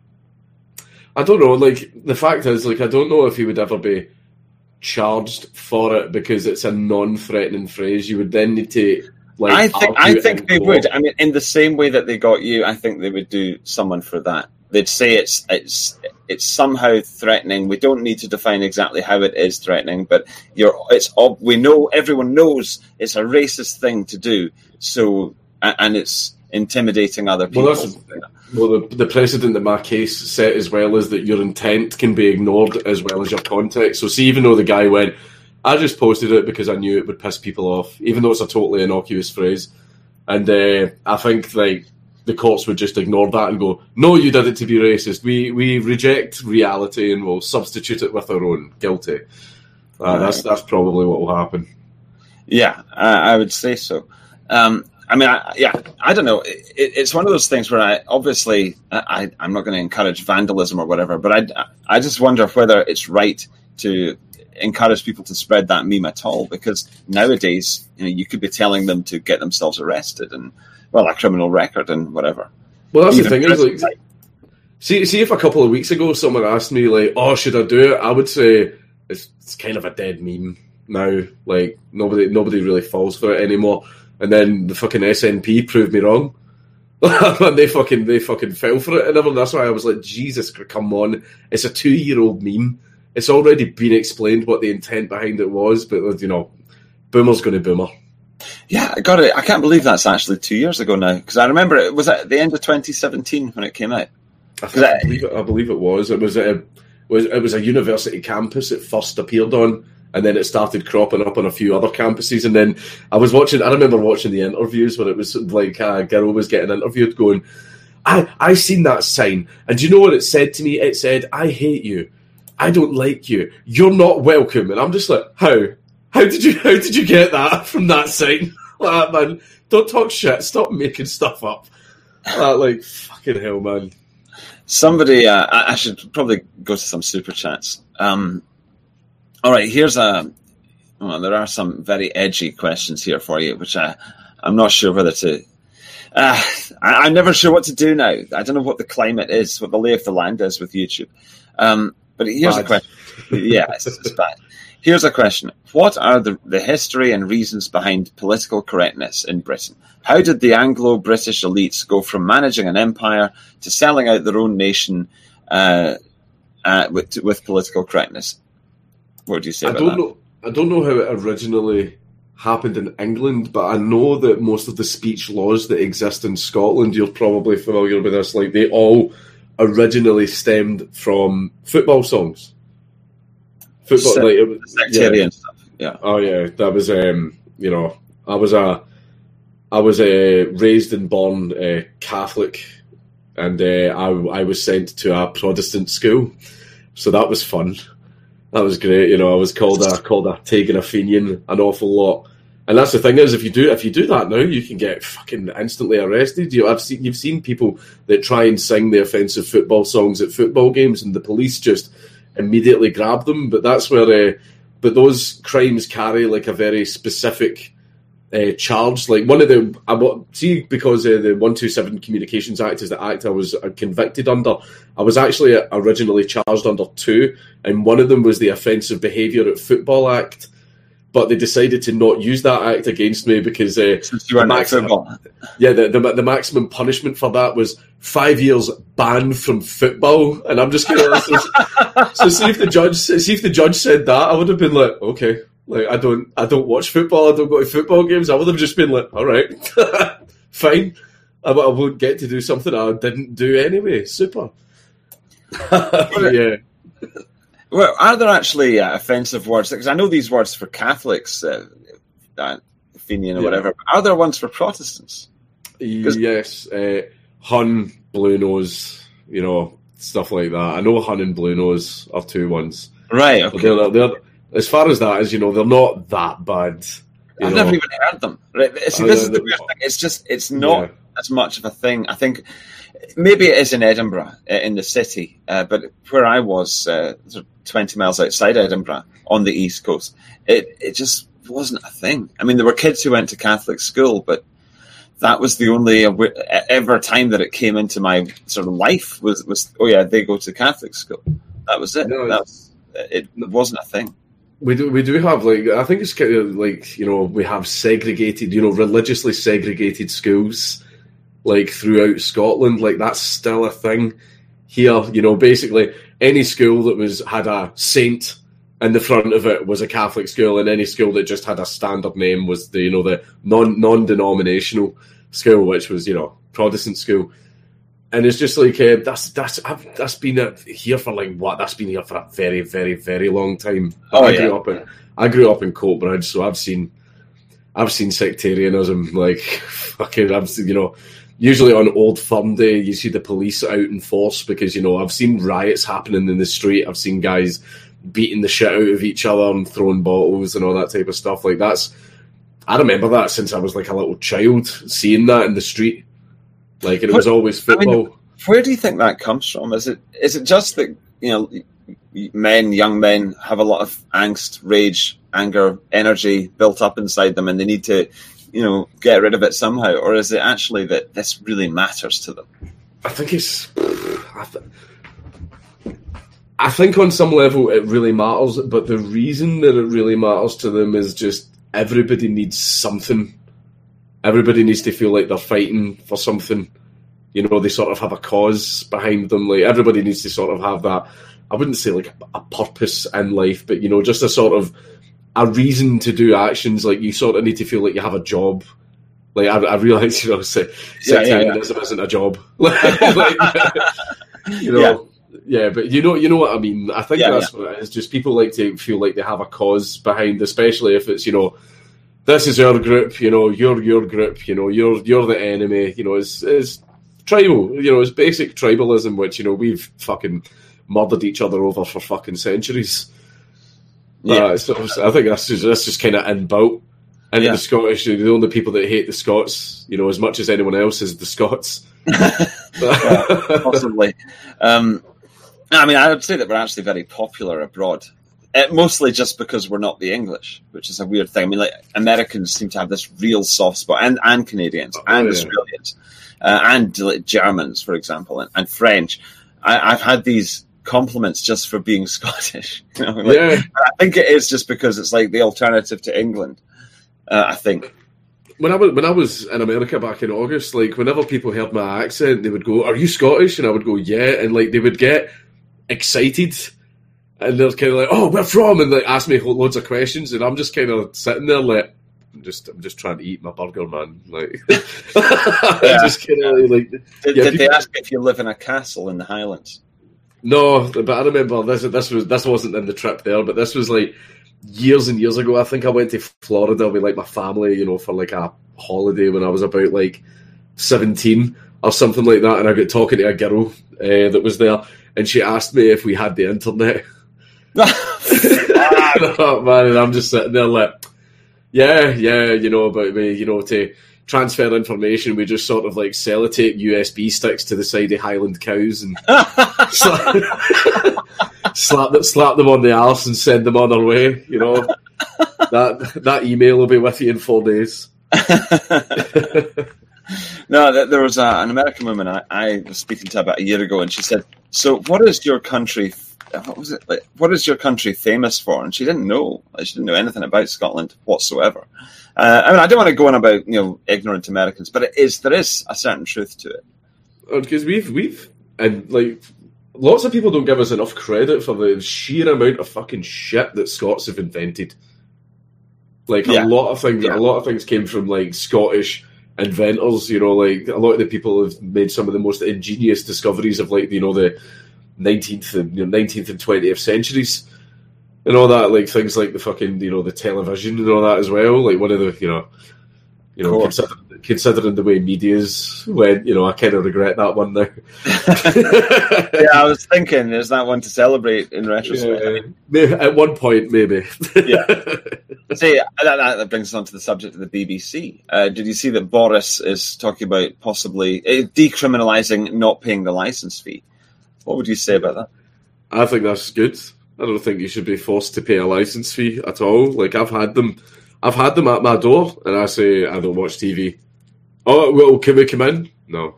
I don't know. Like, the fact is, like, I don't know if he would ever be charged for it because it's a non-threatening phrase. You would then need to. Like, I think. I think they would. I mean, in the same way that they got you, I think they would do someone for that. They'd say it's it's it's somehow threatening. We don't need to define exactly how it is threatening, but you're it's we know everyone knows it's a racist thing to do. So and it's intimidating other people. Well, that's, well the, the precedent in my case set as well is that your intent can be ignored as well as your context. So see, even though the guy went, I just posted it because I knew it would piss people off, even though it's a totally innocuous phrase, and uh, I think like. The courts would just ignore that and go, no, you did it to be racist. We we reject reality and we'll substitute it with our own. Guilty. Uh, that's that's probably what will happen. Yeah, I, I would say so. Um, I mean, I, yeah, I don't know. It, it's one of those things where I obviously I, I'm not going to encourage vandalism or whatever, but I, I just wonder whether it's right to encourage people to spread that meme at all, because nowadays, you know, you could be telling them to get themselves arrested and. Well, a criminal record and whatever. Well, that's Even the thing is, like, see, see, if a couple of weeks ago someone asked me, like, "Oh, should I do it?" I would say it's, it's kind of a dead meme now. Like, nobody, nobody really falls for it anymore. And then the fucking S N P proved me wrong. And they fucking, they fucking fell for it, and everything. That's why I was like, Jesus, come on! It's a two-year-old meme. It's already been explained what the intent behind it was, but you know, boomer's going to boomer. Yeah, I got it. I can't believe that's actually two years ago now, because I remember it was at the end of twenty seventeen when it came out. I, think, I, believe, it, I believe it was. It was a was it was a university campus it first appeared on, and then it started cropping up on a few other campuses. And then I was watching. I remember watching the interviews where it was like a girl was getting interviewed, going, "I I seen that sign, and do you know what it said to me? It said, 'I hate you, I don't like you, you're not welcome.'" And I'm just like, how? How did you how did you get that from that sign? Like, man, don't talk shit. Stop making stuff up. Uh, like, fucking hell, man. Somebody, uh, I, I should probably go to some super chats. Um, all right, here's a. Well, there are some very edgy questions here for you, which I, I'm not sure whether to. Uh, I, I'm never sure what to do now. I don't know what the climate is, what the lay of the land is with YouTube. Um, but here's bad. a question. Yeah, it's, it's bad. Here's a question. What are the, the history and reasons behind political correctness in Britain? How did the Anglo-British elites go from managing an empire to selling out their own nation uh, uh, with, with political correctness? What do you say I about don't that? know. I don't know how it originally happened in England, but I know that most of the speech laws that exist in Scotland, you're probably familiar with this, like they all originally stemmed from football songs. Football, Se- like it was, sectarian yeah. stuff. Yeah. Oh yeah, that was um, you know, I was a, I was uh, raised and born uh, Catholic, and uh, I I was sent to a Protestant school, so that was fun. That was great. You know, I was called a called a Tegan Fenian an awful lot. And that's the thing is, if you do if you do that now, you can get fucking instantly arrested. You, I've seen you've seen people that try and sing the offensive football songs at football games, and the police just immediately grab them. But that's where, uh, but those crimes carry like a very specific uh, charge. Like one of the, I see, because uh, the one twenty-seven Communications Act is the act I was convicted under. I was actually originally charged under two, and one of them was the Offensive Behaviour at Football Act. But they decided to not use that act against me because uh, Since you were max- football. yeah, the, the the maximum punishment for that was five years banned from football, and I'm just gonna so, so see if the judge see if the judge said that, I would have been like, okay, like I don't I don't watch football, I don't go to football games. I would have just been like, all right, fine, I, I won't get to do something I didn't do anyway. Super, yeah. Well, are there actually uh, offensive words? Because I know these words for Catholics, uh, uh, Fenian or Yeah. whatever. But are there ones for Protestants? Yes, uh, Hun, Blue Nose, you know, stuff like that. I know Hun and Blue Nose are two ones. Right, But okay. they're, they're, as far as that is, you know, they're not that bad. You I've know. never even heard them. Right? See, Oh, this yeah, is the the- weird thing. It's just, it's not Yeah. as much of a thing. I think maybe it is in Edinburgh, uh, in the city, uh, but where I was, uh, sort of twenty miles outside Edinburgh on the East Coast, it, it just wasn't a thing. I mean, there were kids who went to Catholic school, but that was the only ever time that it came into my sort of life was, was oh yeah, they go to Catholic school. That was it. No, that was, it wasn't a thing. We do, we do have, like, I think it's kind of like, you know, we have segregated, you know, religiously segregated schools, like, throughout Scotland. Like, that's still a thing here. You know, basically, any school that was had a saint in the front of it was a Catholic school, and any school that just had a standard name was the, you know, the non, non-denominational school, which was, you know, Protestant school. And it's just like, uh, that's that's I've, that's been uh, here for like what? That's been here for a very, very, very long time. Oh, I yeah. grew up in I grew up in Coatbridge, so I've seen I've seen sectarianism. Like fucking, I've seen, you know, usually on Old Firm Day, you see the police out in force because, you know, I've seen riots happening in the street. I've seen guys beating the shit out of each other and throwing bottles and all that type of stuff. Like that's, I remember that since I was like a little child, seeing that in the street. Like, and it was always football. I mean, where do you think that comes from? Is it is it just that, you know, men, young men have a lot of angst, rage, anger, energy built up inside them, and they need to, you know, get rid of it somehow? Or is it actually that this really matters to them? I think it's. I, th- I think on some level it really matters, but the reason that it really matters to them is just everybody needs something. Everybody needs to feel like they're fighting for something. You know, they sort of have a cause behind them. Like, everybody needs to sort of have that, I wouldn't say like a, a purpose in life, but, you know, just a sort of a reason to do actions. Like, you sort of need to feel like you have a job. Like, I, I realise, you know, se- Yeah, yeah, yeah. sectarianism isn't a job. like, you know, yeah. yeah, but you know, you know what I mean. I think Yeah, that's what it is. Just people like to feel like they have a cause behind, especially if it's, you know, this is our group, you know, you're your group, you know, you're you're the enemy, you know, it's, it's tribal, you know, it's basic tribalism, which, you know, we've fucking murdered each other over for fucking centuries. Yeah. Uh, so I think that's just, that's just kind of inbuilt. And Yeah. the Scottish, the only people that hate the Scots, you know, as much as anyone else, is the Scots. Yeah, possibly. Um, I mean, I would say that we're actually very popular abroad. Uh, mostly just because we're not the English, which is a weird thing. I mean, like, Americans seem to have this real soft spot, and, and Canadians, Oh, and yeah. Australians. Americans uh, and like, Germans, for example, and, and French. I, I've had these compliments just for being Scottish. You know, like, yeah. I think it is just because it's like the alternative to England. Uh, I think. When I was when I was in America back in August, like whenever people heard my accent, they would go, "Are you Scottish?" And I would go, "Yeah," and like they would get excited, and they're kind of like, "Oh, where from?" and like ask me loads of questions, and I'm just kind of sitting there like, "I'm just I'm just trying to eat my burger, man." Like, yeah. just kind of like. Did, yeah, did people, they ask if you live in a castle in the Highlands? No, but I remember this. This was this wasn't in the trip there, but this was like. Years and years ago, I think I went to Florida with like my family, you know, for like a holiday when I was about like seventeen or something like that, and I got talking to a girl uh, that was there, and she asked me if we had the internet. Oh, man, and I'm just sitting there like, yeah, yeah, you know, about me, you know, to transfer information, we just sort of like sellotape U S B sticks to the side of Highland cows and slap, slap, them, slap them on the arse and send them on their way. You know, that that email will be with you in four days. No, there was a, an American woman I, I was speaking to about a year ago, and she said, "So, what is your country? What was it? Like, what is your country famous for?" And she didn't know. Like, she didn't know anything about Scotland whatsoever. Uh, I mean, I don't want to go on about, you know, ignorant Americans, but it is there is a certain truth to it. Because we've we've and like lots of people don't give us enough credit for the sheer amount of fucking shit that Scots have invented. Like yeah. a lot of things, yeah. a lot of things came from like Scottish inventors. You know, like a lot of the people have made some of the most ingenious discoveries of like you know the nineteenth and you know, nineteenth and twentieth centuries. And all that, like things like the fucking, you know, the television and all that as well. Like one of the, you know, you know, considering, considering the way media's went, you know, I kind of regret that one now. Yeah, I was thinking, is that one to celebrate in retrospect? Yeah, maybe, at one point, maybe. Yeah. See, that, that brings us on to the subject of the B B C. Uh, did you see that Boris is talking about possibly uh, decriminalising not paying the licence fee? What would you say about that? I think that's good. I don't think you should be forced to pay a license fee at all. Like I've had them, I've had them at my door, and I say I don't watch T V. Oh well, can we come in? No.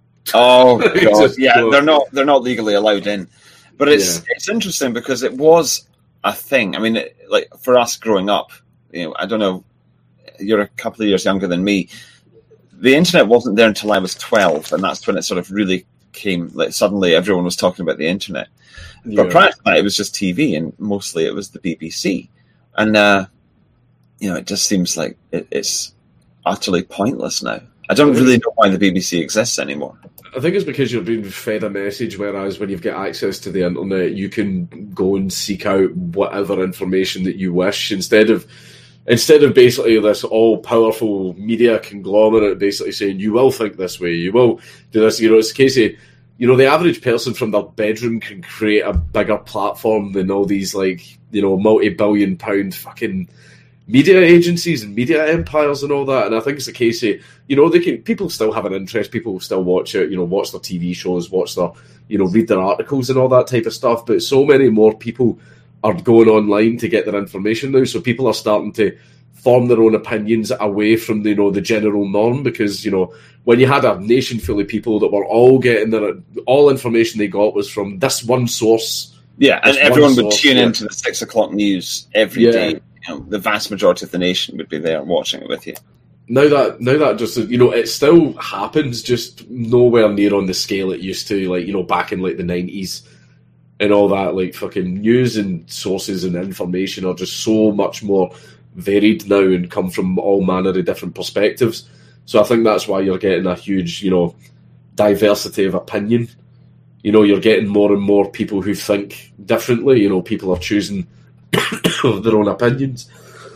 Oh god, yeah, go. they're not they're not legally allowed in. But it's yeah. it's interesting because it was a thing. I mean, it, like for us growing up, you know, I don't know, you're a couple of years younger than me. The internet wasn't there until I was twelve, and that's when it sort of really came. Like suddenly, everyone was talking about the internet. Yeah. But prior to that, it was just T V, and mostly it was the B B C. And, uh, you know, it just seems like it, it's utterly pointless now. I don't really know why the B B C exists anymore. I think it's because you're being fed a message, whereas when you've got access to the internet, you can go and seek out whatever information that you wish, instead of instead of basically this all-powerful media conglomerate basically saying, you will think this way, you will do this. You know, it's a case of, you know, the average person from their bedroom can create a bigger platform than all these, like, you know, multi-billion pound fucking media agencies and media empires and all that. And I think it's a case of, you know, they can, people still have an interest, people still watch it, you know, watch their T V shows, watch their, you know, read their articles and all that type of stuff. But so many more people are going online to get their information now. So people are starting to form their own opinions away from the, you know, the general norm, because, you know, when you had a nation full of people that were all getting their, all information they got was from this one source. Yeah, and everyone would tune yeah. into the six o'clock news every yeah. day. You know, the vast majority of the nation would be there watching it with you. Now that, now that just, you know, it still happens, just nowhere near on the scale it used to, like, you know, back in like the nineties and all that. Like fucking news and sources and information are just so much more varied now and come from all manner of different perspectives. So I think that's why you're getting a huge, you know, diversity of opinion. You know, you're getting more and more people who think differently. You know, people are choosing their own opinions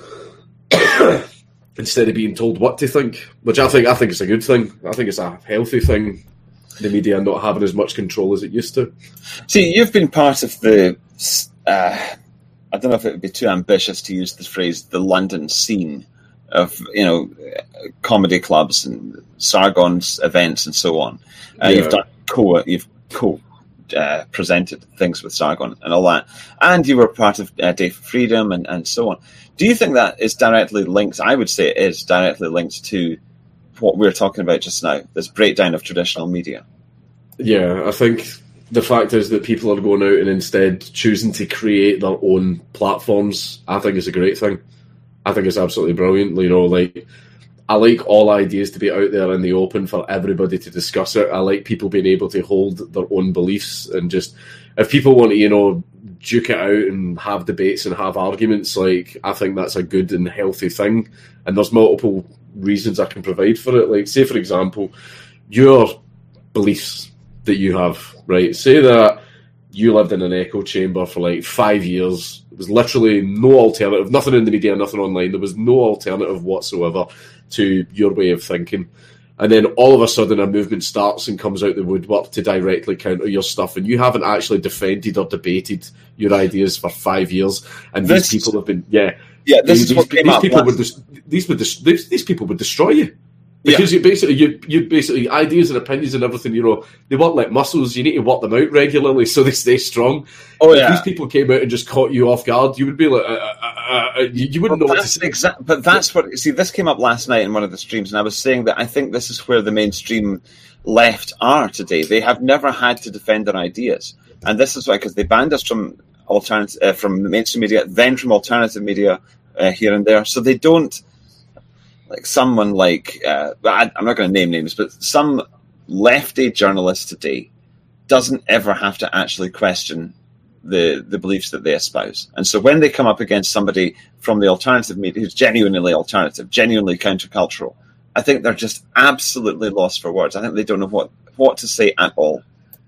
instead of being told what to think, which I think I think is a good thing. I think it's a healthy thing, the media not having as much control as it used to. See, you've been part of the, uh, I don't know if it would be too ambitious to use the phrase, the London scene of, you know, comedy clubs and Sargon's events and so on. Uh, yeah. You've done co you've co uh, presented things with Sargon and all that, and you were part of uh, Day for Freedom and, and so on. Do you think that is directly linked? I would say it is directly linked to what we're talking about just now, this breakdown of traditional media. Yeah, I think the fact is that people are going out and instead choosing to create their own platforms. I think is a great thing. I think it's absolutely brilliant. You know, like, I like all ideas to be out there in the open for everybody to discuss it. I like people being able to hold their own beliefs, and just, if people want to, you know, duke it out and have debates and have arguments, like, I think that's a good and healthy thing. And there's multiple reasons I can provide for it. Like, say, for example, your beliefs that you have, right? Say that you lived in an echo chamber for like five years. There was literally no alternative, nothing in the media, nothing online. There was no alternative whatsoever to your way of thinking. And then all of a sudden a movement starts and comes out the woodwork to directly counter your stuff, and you haven't actually defended or debated your ideas for five years. And this, these people have been, yeah, yeah. This these, is what these, came these up people last... would dis- these would dis- these, these people would destroy you. Because yeah. you basically, you you basically ideas and opinions and everything, you know, they work like muscles. You need to work them out regularly so they stay strong. Oh if yeah. these people came out and just caught you off guard, you would be like, uh, uh, uh, you, you wouldn't well, know that's what to say. Exa- but that's what. See, this came up last night in one of the streams, and I was saying that I think this is where the mainstream left are today. They have never had to defend their ideas, and this is why, because they banned us from alternative, uh, from mainstream media, then from alternative media uh, here and there. So they don't. Like someone like, uh, I, I'm not going to name names, but some lefty journalist today doesn't ever have to actually question the the beliefs that they espouse. And so when they come up against somebody from the alternative media who's genuinely alternative, genuinely countercultural, I think they're just absolutely lost for words. I think they don't know what, what to say at all.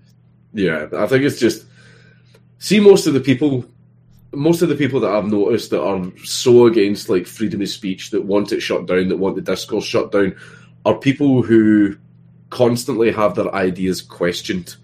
Yeah, I think it's just, see, most of the people... Most of the people that I've noticed that are so against like freedom of speech, that want it shut down, that want the discourse shut down, are people who constantly have their ideas questioned.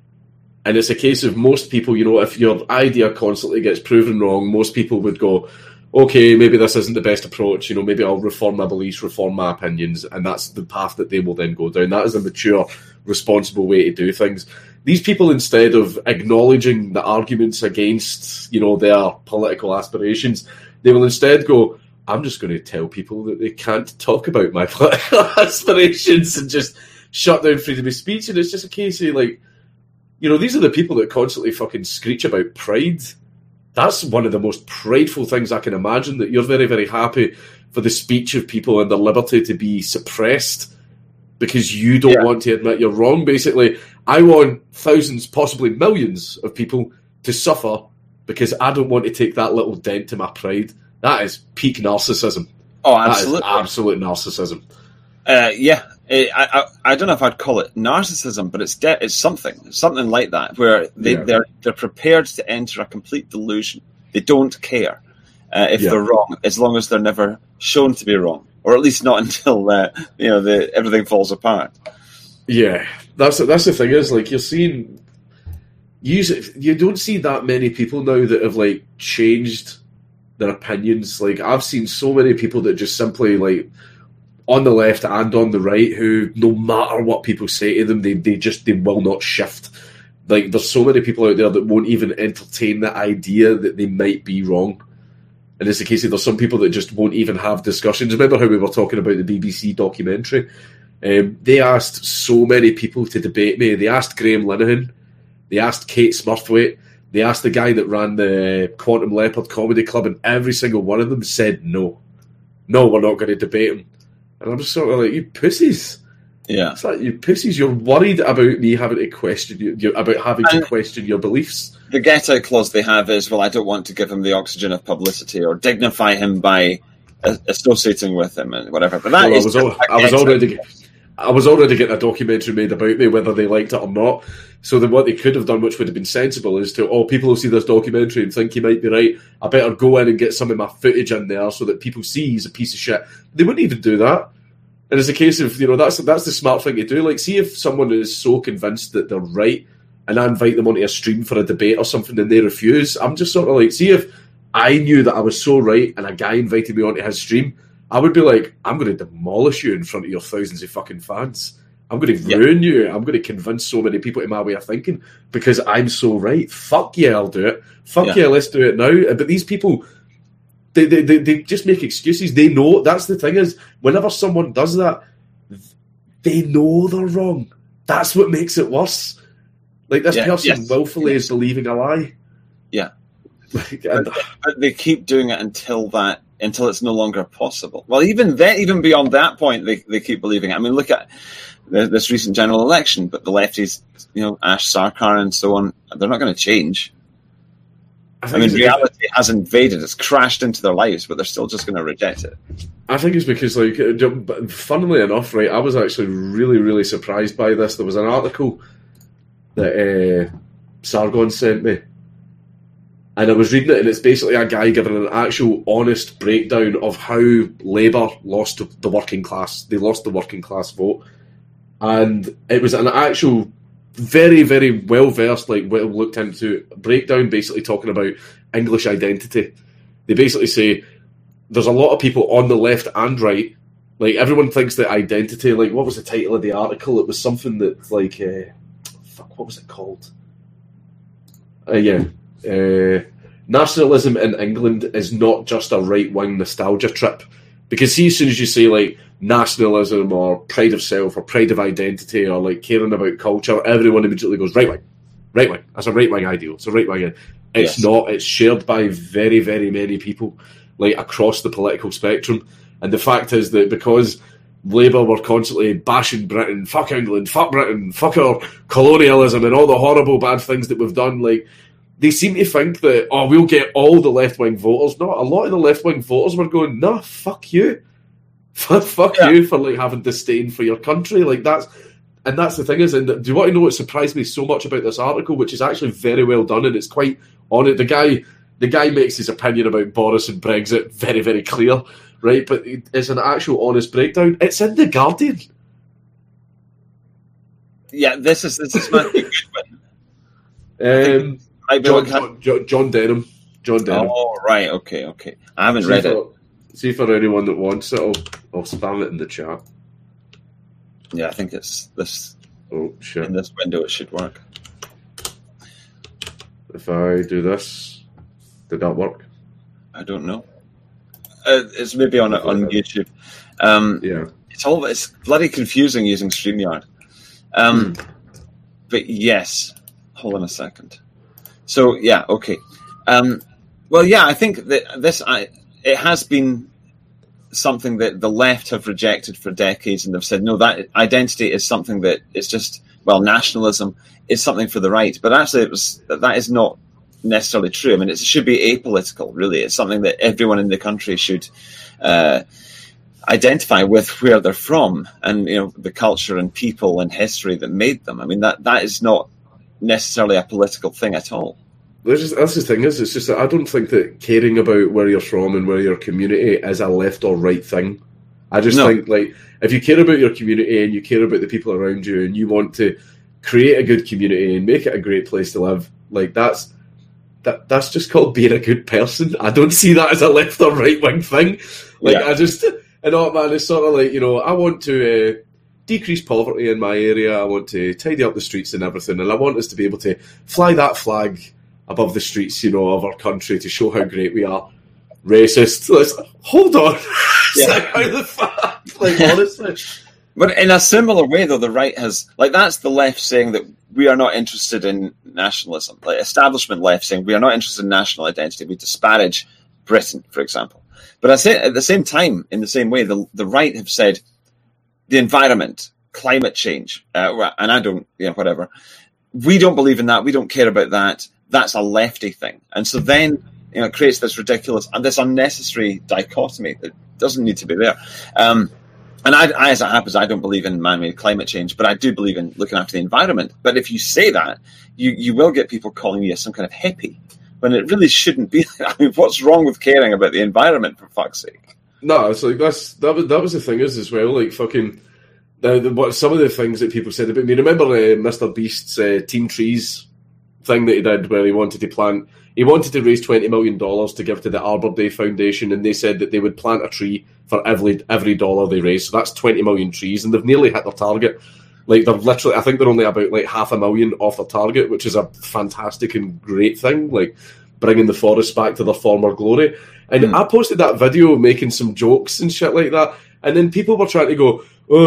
And it's a case of most people, you know, if your idea constantly gets proven wrong, most people would go, okay, maybe this isn't the best approach, you know, maybe I'll reform my beliefs, reform my opinions, and that's the path that they will then go down. That is a mature, responsible way to do things. These people, instead of acknowledging the arguments against, you know, their political aspirations, they will instead go, I'm just going to tell people that they can't talk about my political aspirations, and just shut down freedom of speech. And it's just a case of, like, you know, these are the people that constantly fucking screech about pride. That's one of the most prideful things I can imagine, that you're very, very happy for the speech of people and their liberty to be suppressed because you don't yeah. want to admit you're wrong. Basically, I want thousands, possibly millions of people to suffer because I don't want to take that little dent to my pride. That is peak narcissism. Oh, absolutely. That is absolute narcissism. Uh, yeah, I, I I don't know if I'd call it narcissism, but it's de- it's something, it's something like that, where they, yeah. they're they're prepared to enter a complete delusion. They don't care uh, if yeah. they're wrong, as long as they're never shown to be wrong, or at least not until uh, you know the everything falls apart. Yeah, that's that's the thing is, like, you're seeing, you you don't see that many people now that have like changed their opinions. Like, I've seen so many people that just simply, like, on the left and on the right, who, no matter what people say to them, they, they just they will not shift. Like, there's so many people out there that won't even entertain the idea that they might be wrong. And it's the case of, there's some people that just won't even have discussions. Remember how we were talking about the B B C documentary? Um, they asked so many people to debate me. They asked Graham Linehan. They asked Kate Smurthwaite. They asked the guy that ran the Quantum Leopard Comedy Club, and every single one of them said no. No, we're not going to debate him. And I'm just sort of like, you pussies. Yeah. It's like, you pussies, you're worried about me having to question you, you're about having and to question your beliefs. The get-out clause they have is, well, I don't want to give him the oxygen of publicity or dignify him by associating with him and whatever. But that well, is I was, all, I was already I was already getting a documentary made about me, whether they liked it or not. So then what they could have done, which would have been sensible, is to, oh, people will see this documentary and think he might be right. I better go in and get some of my footage in there so that people see he's a piece of shit. They wouldn't even do that. And it's a case of, you know, that's that's the smart thing to do. Like, see if someone is so convinced that they're right, and I invite them onto a stream for a debate or something and they refuse. I'm just sort of like, see if I knew that I was so right and a guy invited me onto his stream, I would be like, I'm going to demolish you in front of your thousands of fucking fans. I'm going to ruin yeah. you. I'm going to convince so many people to my way of thinking because I'm so right. Fuck yeah, I'll do it. Fuck yeah, yeah let's do it now. But these people, they, they, they, they just make excuses. They know, that's the thing is, whenever someone does that, they know they're wrong. That's what makes it worse. Like, this yeah, person yes. willfully is believing a lie. Yeah. Like, and, but, but they keep doing it until that until it's no longer possible. Well, even then, even beyond that point, they, they keep believing it. I mean, look at the, this recent general election, but the lefties, you know, Ash Sarkar and so on, they're not going to change. I, I mean, reality has invaded, it's crashed into their lives, but they're still just going to reject it. I think it's because, like, funnily enough, right, I was actually really, really surprised by this. There was an article that uh, Sargon sent me, and I was reading it, and it's basically a guy giving an actual honest breakdown of how Labour lost the working class. They lost the working class vote. And it was an actual very, very well-versed, like, well looked into breakdown, basically talking about English identity. They basically say there's a lot of people on the left and right. Like, everyone thinks that identity, like, what was the title of the article? It was something that, like, uh, fuck, what was it called? Uh, yeah. Uh, nationalism in England is not just a right-wing nostalgia trip. Because see, as soon as you say, like, nationalism or pride of self or pride of identity or, like, caring about culture, everyone immediately goes, right-wing. Right-wing. That's a right-wing ideal. It's a right-wing. It's yes. not. It's shared by very, very many people, like, across the political spectrum. And the fact is that because Labour were constantly bashing Britain, fuck England, fuck Britain, fuck our colonialism and all the horrible bad things that we've done, like, they seem to think that, oh, we'll get all the left-wing voters. No, a lot of the left-wing voters were going, nah, fuck you. fuck yeah. you for, like, having disdain for your country. Like, that's... And that's the thing is, and do you want to know what surprised me so much about this article, which is actually very well done, and it's quite on it. The guy, the guy makes his opinion about Boris and Brexit very, very clear, right? But it's an actual honest breakdown. It's in The Guardian. Yeah, this is this is my good one. Um... John, John, John, John Denham. John Denham. Oh, right, okay, okay. I haven't see read for, it. See for anyone that wants it, I'll, I'll spam it in the chat. Yeah, I think it's this. Oh, shit. In this window, it should work. If I do this, did that work? I don't know. Uh, it's maybe on on YouTube. Um, yeah. It's all it's bloody confusing using StreamYard. Um, mm. But yes, hold on a second. So yeah, okay. Um, well, yeah, I think that this I, it has been something that the left have rejected for decades, and they've said no, that identity is something that is just well, nationalism is something for the right. But actually, it was that is not necessarily true. I mean, it should be apolitical. Really, it's something that everyone in the country should uh, identify with where they're from, and you know the culture and people and history that made them. I mean, that that is not necessarily a political thing at all. Just, that's the thing is, it's just that I don't think that caring about where you're from and where your community is a left or right thing. I just no. think, like, if you care about your community and you care about the people around you and you want to create a good community and make it a great place to live, like, that's that that's just called being a good person. I don't see that as a left or right wing thing. Like, yeah. I just, you know, man, it's sort of like, you know, I want to uh, decrease poverty in my area, I want to tidy up the streets and everything, and I want us to be able to fly that flag above the streets, you know, of our country to show how great we are. Racist. Let's, hold on. Yeah. Like, how the fuck? Like, honestly. But in a similar way, though, the right has, like, that's the left saying that we are not interested in nationalism. Like, establishment left saying we are not interested in national identity. We disparage Britain, for example. But I say at the same time, in the same way, the the right have said the environment, climate change, uh, and I don't, you know, whatever. We don't believe in that. We don't care about that. That's a lefty thing. And so then, you know, it creates this ridiculous and this unnecessary dichotomy that doesn't need to be there. Um, and I, I, as it happens, I don't believe in man-made climate change, but I do believe in looking after the environment. But if you say that, you, you will get people calling you some kind of hippie, when it really shouldn't be. I mean, what's wrong with caring about the environment, for fuck's sake? No, it's like, that's, that was, that was the thing is as well, like, fucking, the, the, what, some of the things that people said about me. Remember uh, Mister Beast's uh, Team Trees thing that he did where he wanted to plant, he wanted to raise twenty million dollars to give to the Arbor Day Foundation, and they said that they would plant a tree for every every dollar they raised. So that's twenty million trees, and they've nearly hit their target. Like, they're literally, I think they're only about like half a million off their target, which is a fantastic and great thing, like bringing the forests back to their former glory. And mm. I posted that video making some jokes and shit like that, and then people were trying to go, oh,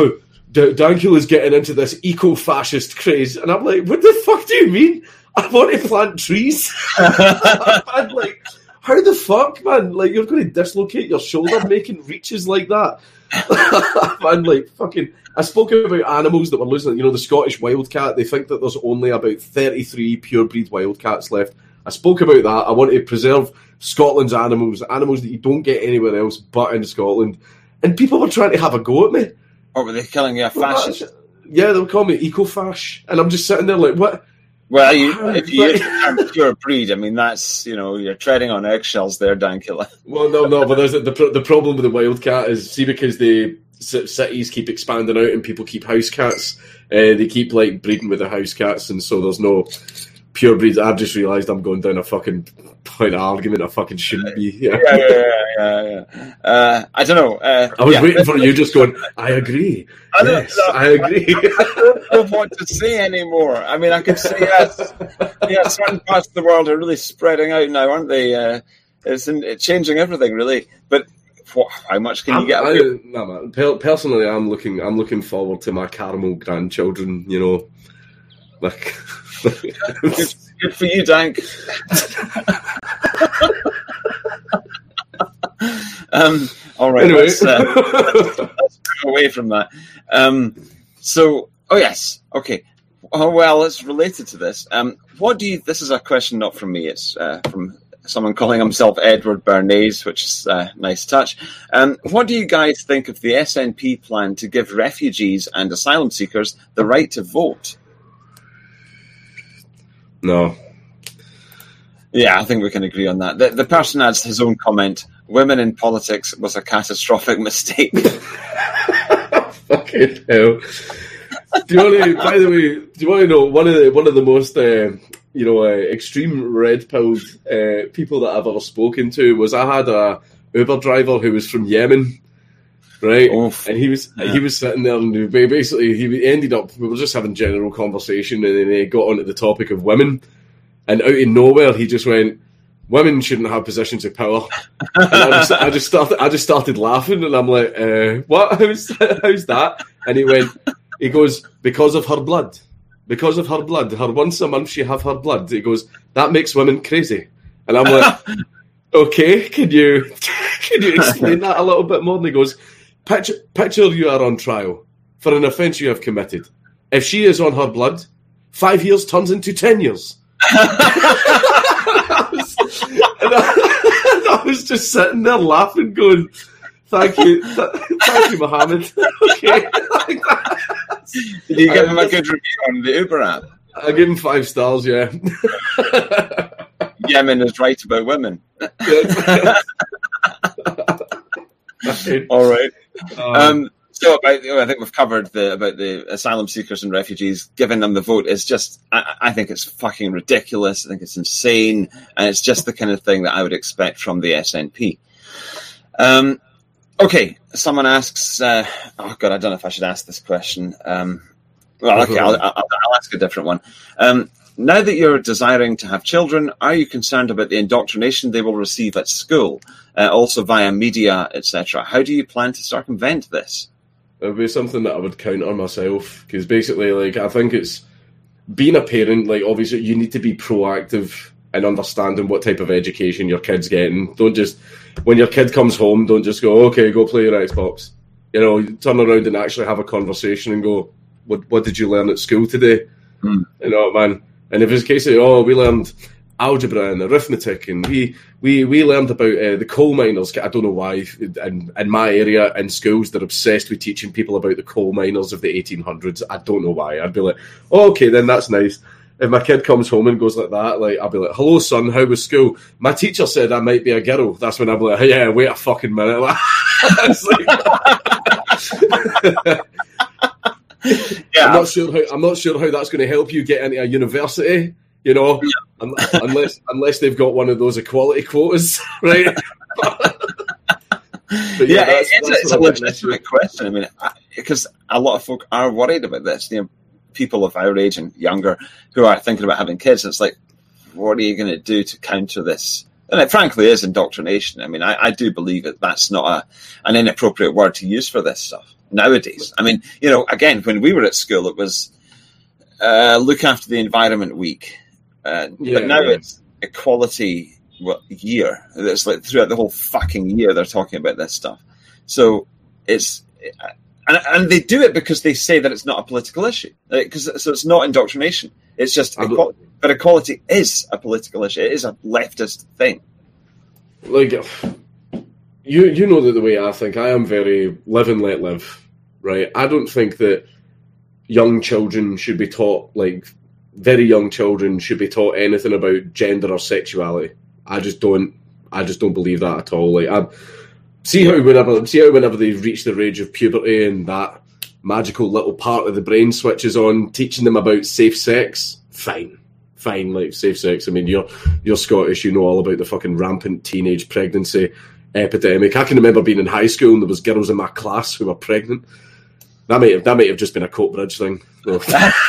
D- Dankula's getting into this eco-fascist craze. And I'm like, what the fuck do you mean? I want to plant trees. I'm like, how the fuck, man? Like, you're going to dislocate your shoulder making reaches like that? Man, like, fucking... I spoke about animals that were losing, you know, the Scottish wildcat. They think that there's only about thirty-three pure-breed wildcats left. I spoke about that. I want to preserve Scotland's animals, animals that you don't get anywhere else but in Scotland. And people were trying to have a go at me. What, were they calling you a fascist? Yeah, they were calling me eco-fash. And I'm just sitting there like, what? Well, you, if you use the term pure breed, I mean, that's, you know, you're treading on eggshells there, Dankula. Well, no, no, but there's the, the, the problem with the wildcat is, see, because the cities keep expanding out and people keep house cats, uh, they keep, like, breeding with the house cats, and so there's no pure breeds. I've just realised I'm going down a fucking point of argument I fucking shouldn't be. Yeah, yeah, yeah, yeah. yeah. Uh, I don't know. Uh, I was yeah, waiting for you just going, I agree. I don't, yes, no, I agree. I don't know what to say anymore. I mean, I could say, yes, yeah, certain parts of the world are really spreading out now, aren't they? Uh, it's, in, it's changing everything, really. But what, how much can you I'm, get? I, no, man. Per- personally, I'm looking, I'm looking forward to my caramel grandchildren, you know. Like... good, good for you, Dank. um, all right, anyway. let's, uh, let's, let's go away from that. Um, so, oh yes, okay. Oh well, it's related to this. Um, what do you? This is a question not from me. It's uh, from someone calling himself Edward Bernays, which is a nice touch. Um, what do you guys think of the S N P plan to give refugees and asylum seekers the right to vote? No. Yeah, I think we can agree on that. The, the person adds his own comment, women in politics was a catastrophic mistake. Fucking hell. Do you want to, by the way, do you want to know one of the, one of the most, uh, you know, uh, extreme red-pilled uh, people that I've ever spoken to was I had a Uber driver who was from Yemen, right? Oof. And he was yeah. he was sitting there and basically he ended up, we were just having general conversation and then he got onto the topic of women. And out of nowhere, he just went, "Women shouldn't have positions of power." And I just, I just started, I just started laughing, and I'm like, uh, "What? How's, how's that?" And he went, he goes, "Because of her blood, because of her blood. Her once a month she have her blood." He goes, "That makes women crazy." And I'm like, "Okay, can you can you explain that a little bit more?" And he goes, "Picture, picture you are on trial for an offence you have committed. If she is on her blood, five years turns into ten years." I was, and I, I was just sitting there laughing, going, "Thank you, th- thank you, Mohammed." Okay. Did you give him a good review on the Uber app? I give him five stars. Yeah. Yemen is right about women. All right. Um, um, so about, I think we've covered the about the asylum seekers and refugees. Giving them the vote is just, I, I think it's fucking ridiculous. I think it's insane, and it's just the kind of thing that I would expect from the S N P. Um, okay, someone asks, uh, oh god, I don't know if I should ask this question. Um, well, okay, I'll, I'll, I'll ask a different one. Um, now that you're desiring to have children, are you concerned about the indoctrination they will receive at school, uh, also via media, et cetera? How do you plan to circumvent this? It would be something that I would counter myself, because basically, like, I think it's being a parent. Like, obviously, you need to be proactive in understanding what type of education your kid's getting. Don't just, when your kid comes home, don't just go, "Okay, go play your Xbox." You know, you turn around and actually have a conversation and go, "What what did you learn at school today?" Hmm. You know, man. And if it's a case of, "Oh, we learned algebra and arithmetic, and we we, we learned about uh, the coal miners." I don't know why. In, in my area, in schools, they're obsessed with teaching people about the coal miners of the eighteen hundreds. I don't know why. I'd be like, "Oh, okay, then that's nice." If my kid comes home and goes like that, like, I'll be like, "Hello, son, how was school?" "My teacher said I might be a girl." That's when I'm like, "Yeah, wait a fucking minute." It's like, yeah, I'm not sure how. I'm not sure how that's going to help you get into a university. You know, yeah. unless unless they've got one of those equality quotas, right? But yeah, yeah that's, it's, that's it's a legitimate question. I mean, because a lot of folk are worried about this. You know, people of our age and younger who are thinking about having kids. It's like, what are you going to do to counter this? And it frankly is indoctrination. I mean, I, I do believe that that's not a, an inappropriate word to use for this stuff. nowadays. I mean, you know, again, when we were at school, it was uh, look after the environment week, uh, Yeah, but now yeah. it's equality well, year. It's like throughout the whole fucking year they're talking about this stuff. So it's and, and they do it because they say that it's not a political issue. Because so it's not indoctrination. It's just I'm- equality. But equality is a political issue. It is a leftist thing. Like, you you know that the way I think, I am very live and let live, right? I don't think that young children should be taught, like, very young children should be taught anything about gender or sexuality. I just don't, I just don't believe that at all. Like, I see how whenever, see how whenever they reach the age of puberty and that magical little part of the brain switches on, teaching them about safe sex, fine. Fine, like safe sex. I mean, you're you're Scottish. You know all about the fucking rampant teenage pregnancy epidemic. I can remember being in high school and there was girls in my class who were pregnant. That might have that might have just been a Coatbridge thing. but,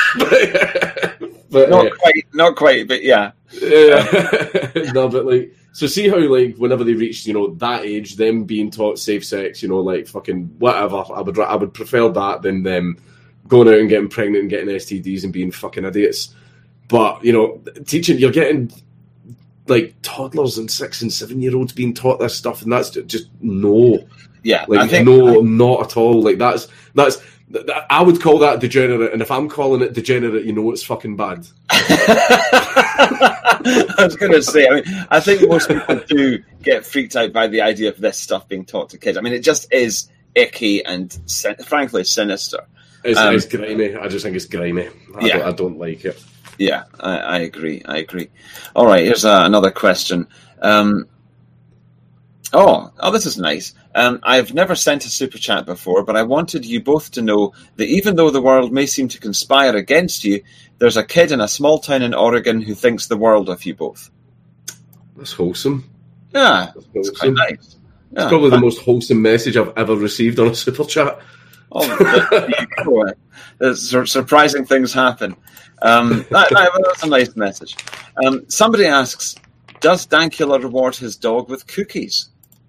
but, Not uh, quite, not quite, but yeah. yeah. No, but like, so see how like whenever they reach, you know, that age, them being taught safe sex, you know, like fucking whatever. I would I would prefer that than them going out and getting pregnant and getting S T Ds and being fucking idiots. But, you know, teaching, you're getting, like, toddlers and six and seven-year-olds being taught this stuff, and that's just, no. Yeah, Like, I think, no, not at all. Like, that's, that's, that, I would call that degenerate, and if I'm calling it degenerate, you know it's fucking bad. I was going to say, I mean, I think most people do get freaked out by the idea of this stuff being taught to kids. I mean, it just is icky and, sin- frankly, sinister. It's, Um, it's grimy. I just think it's grimy. I, Yeah. don't, I don't like it. Yeah, I, I agree. I agree. All right, here's uh, another question. Um, oh, oh, this is nice. Um, I've never sent a super chat before, but I wanted you both to know that even though the world may seem to conspire against you, there's a kid in a small town in Oregon who thinks the world of you both. That's wholesome. Yeah, That's it's quite wholesome. nice. Yeah. It's probably the most wholesome message I've ever received on a super chat. Oh, there you go. There's sur- surprising things happen. Um, that, that, that's a nice message. Um, somebody asks, does Dankula reward his dog with cookies?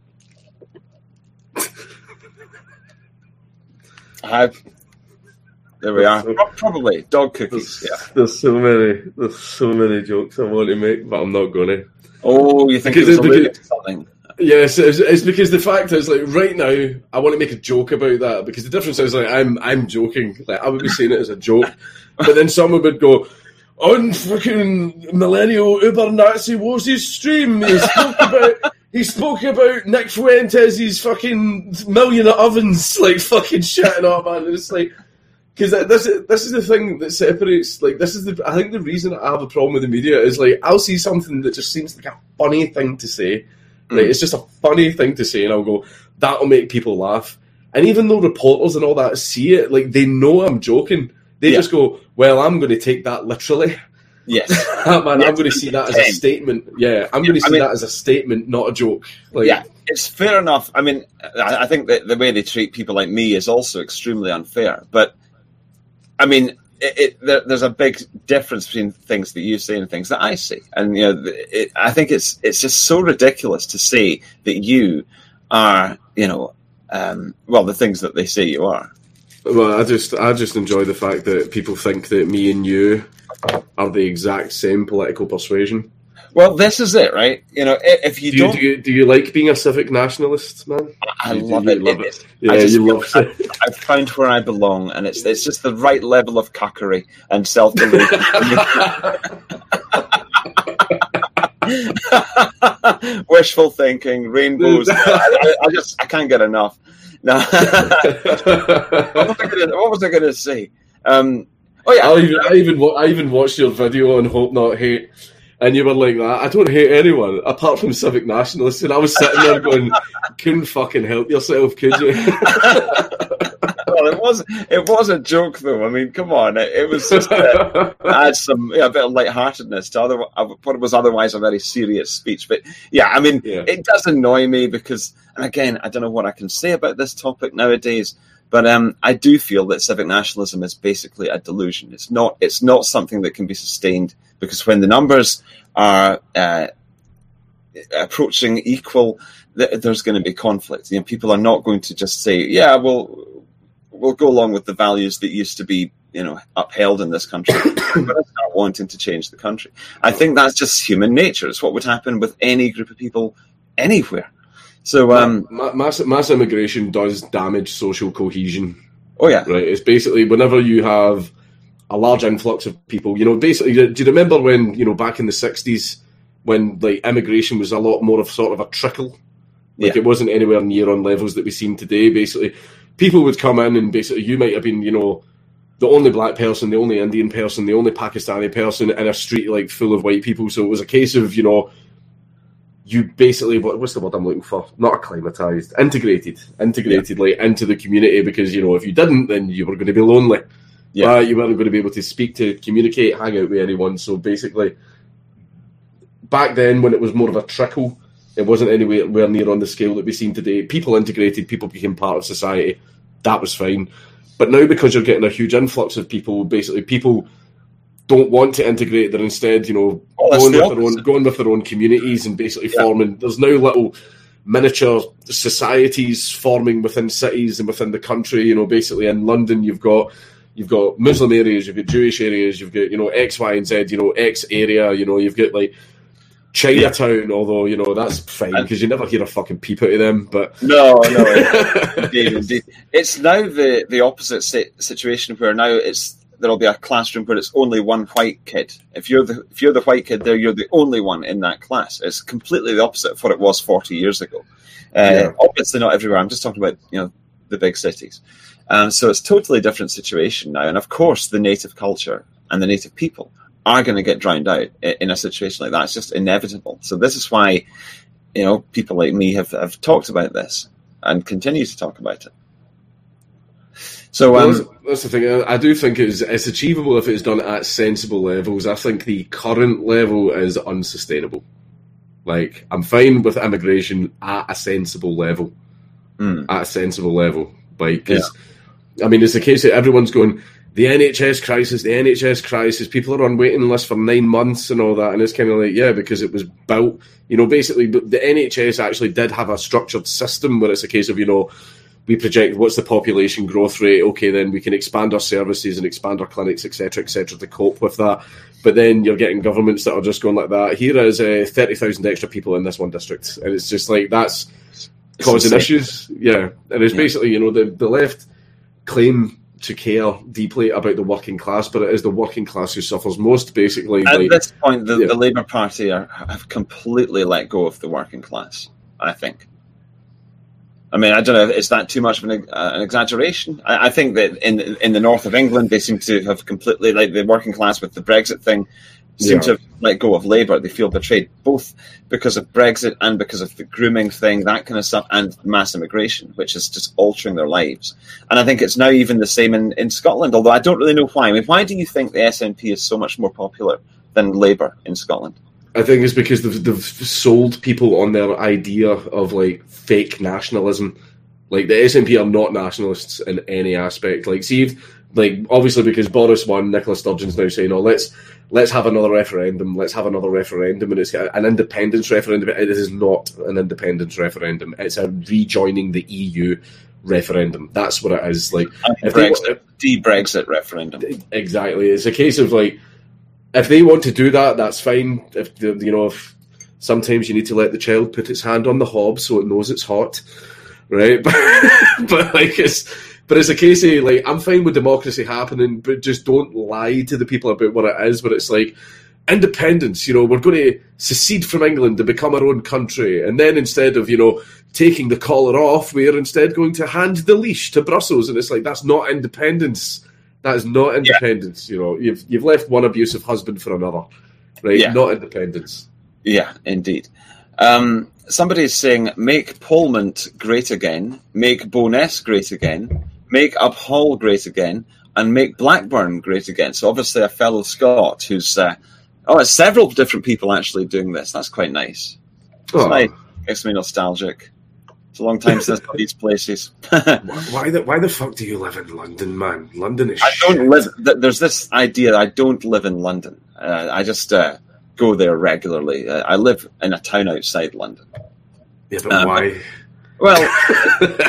I, there we are. Pro- Probably dog cookies. There's, Yeah. there's so many, there's so many jokes I want to make, but I'm not going to. Oh, you think Because it was it- alluding because- to something? Yes, it's, it's because the fact is, like, right now, I want to make a joke about that because the difference is, like, I'm I'm joking. Like, I would be saying it as a joke, but then someone would go, on fucking millennial uber Nazi was his stream. He spoke about he spoke about Nick Fuentes' fucking million of ovens, like fucking shitting up, man. It's like. Because this is this is the thing that separates. Like, this is the I think the reason I have a problem with the media is, like, I'll see something that just seems like a funny thing to say. Like, it's just a funny thing to say, and I'll go, that'll make people laugh. And even though reporters and all that see it, like, they know I'm joking. They Yeah. just go, well, I'm going to take that literally. Yes. Man, Yes, I'm going to see that as a pretend. statement. Yeah, I'm going to I see mean- that as a statement, not a joke. Like, Yeah, it's fair enough. I mean, I, I think that the way they treat people like me is also extremely unfair. But, I mean, it, it, there, there's a big difference between things that you say and things that I say. And, you know, it, I think it's it's just so ridiculous to say that you are, you know, um, well, the things that they say you are. Well, I just I just enjoy the fact that people think that me and you are the exact same political persuasion. Well, this is it, right? You know, i- if you Do you, don't... do you do you like being a civic nationalist, man? I Do you- love do you it. love It it? is- Yeah, I just you feel love like it. I've found where I belong, and it's it's just the right level of cuckery and self-belief. Wishful thinking, rainbows. I, I, I just I can't get enough. No. what was I gonna, what was I going to say? Um, oh yeah, I even I even wa- I even watched your video on Hope Not Hate, and you were like that. I don't hate anyone apart from civic nationalists, and I was sitting there going, "Couldn't fucking help yourself, could you?" well, it was it was a joke though. I mean, come on, it, it was just uh, add some yeah, a bit of lightheartedness to other what was otherwise a very serious speech. But yeah, I mean, Yeah. it does annoy me because, and again, I don't know what I can say about this topic nowadays. But um, I do feel that civic nationalism is basically a delusion. It's not. It's not something that can be sustained because when the numbers are uh, approaching equal, th- there's going to be conflict. You know, people are not going to just say, "Yeah, well, we'll go along with the values that used to be, you know, upheld in this country. We're going to start wanting to change the country. I think that's just human nature. It's what would happen with any group of people anywhere. So, um, mass, mass immigration does damage social cohesion. Oh yeah, right. It's basically whenever you have a large influx of people. You know, basically, do you remember when, you know, back in the sixties when like immigration was a lot more of sort of a trickle? Like yeah. It wasn't anywhere near on levels that we seen today. Basically, people would come in and basically you might have been, you know, the only black person, the only Indian person, the only Pakistani person in a street like full of white people. So it was a case of, you know, you basically, what, what's the word I'm looking for? Not acclimatized, integrated, integrated yeah. like into the community, because, you know, if you didn't, then you were going to be lonely. Yeah, uh, you weren't going to be able to speak, to communicate, hang out with anyone. So basically, back then when it was more of a trickle, it wasn't anywhere near on the scale that we've seen today. People integrated, people became part of society. That was fine. But now, because you're getting a huge influx of people, basically people don't want to integrate. They're instead, you know, oh, going, with their own, going with their own communities and basically yeah. forming. There's now little miniature societies forming within cities and within the country. You know, basically in London, you've got you've got Muslim areas, you've got Jewish areas, you've got, you know, X, Y, and Z. You know, X area. You know, you've got like Chinatown, yeah. although, you know, that's fine because you never hear a fucking peep out of them. But no, no, indeed, indeed. It's now the, the opposite situation where now it's there'll be a classroom where it's only one white kid. If you're the if you're the white kid there, you're the only one in that class. It's completely the opposite of what it was forty years ago. Uh, yeah. Obviously not everywhere. I'm just talking about, you know, the big cities. Um, so it's a totally different situation now. And of course, the native culture and the native people are going to get drowned out in a situation like that. It's just inevitable. So this is why, you know, people like me have, have talked about this and continue to talk about it. So um, well, that's, that's the thing. I do think it's, it's achievable if it's done at sensible levels. I think the current level is unsustainable. Like, I'm fine with immigration at a sensible level. Mm. At a sensible level. Like, cause, yeah. I mean, it's the case that everyone's going, the N H S crisis, the N H S crisis, people are on waiting lists for nine months and all that. And it's kind of like, yeah, because it was built, you know, basically, the N H S actually did have a structured system where it's a case of, you know, we project what's the population growth rate. Okay, then we can expand our services and expand our clinics, et cetera, et cetera, to cope with that. But then you're getting governments that are just going like that. Here is uh, thirty thousand extra people in this one district. And it's just like, that's causing issues. Yeah. And it's basically, you know, the, the left claim to care deeply about the working class, but it is the working class who suffers most, basically. At like, this point, the, yeah. the Labour Party are, have completely let go of the working class, I think. I mean, I don't know, is that too much of an, uh, an exaggeration? I, I think that in in the north of England, they seem to have completely, like the working class with the Brexit thing, seem yeah. to have let go of Labour. They feel betrayed, both because of Brexit and because of the grooming thing, that kind of stuff, and mass immigration, which is just altering their lives. And I think it's now even the same in, in Scotland, although I don't really know why. I mean, why do you think the S N P is so much more popular than Labour in Scotland? I think it's because they've, they've sold people on their idea of, like, fake nationalism. Like, the S N P are not nationalists in any aspect. Like, see, if, like, obviously because Boris won, Nicola Sturgeon's now saying, oh, let's let's have another referendum, let's have another referendum, and it's an independence referendum. It is not an independence referendum. It's a rejoining the E U referendum. That's what it is. Like, if Brexit, they, de-Brexit referendum. Exactly. It's a case of, like, if they want to do that, that's fine. If you know, if sometimes you need to let the child put its hand on the hob so it knows it's hot, right? But, but like it's, but it's a case of like I'm fine with democracy happening, but just don't lie to the people about what it is. But it's like independence. You know, we're going to secede from England to become our own country, and then instead of you know taking the collar off, we're instead going to hand the leash to Brussels, and it's like that's not independence. That is not independence, yeah. You know. You've you've left one abusive husband for another, right? Yeah. Not independence. Yeah, indeed. Um, somebody is saying, make Polmont great again, make Bo'ness great again, make Uphall great again, and make Blackburn great again. So obviously a fellow Scot who's... Uh, oh, it's several different people actually doing this. That's quite nice. It's oh. nice. Makes me nostalgic. It's a long time since I've these places. why the Why the fuck do you live in London, man? London is. I shit. don't live. There's this idea that I don't live in London. Uh, I just uh, go there regularly. Uh, I live in a town outside London. Yeah, but um, why? Well,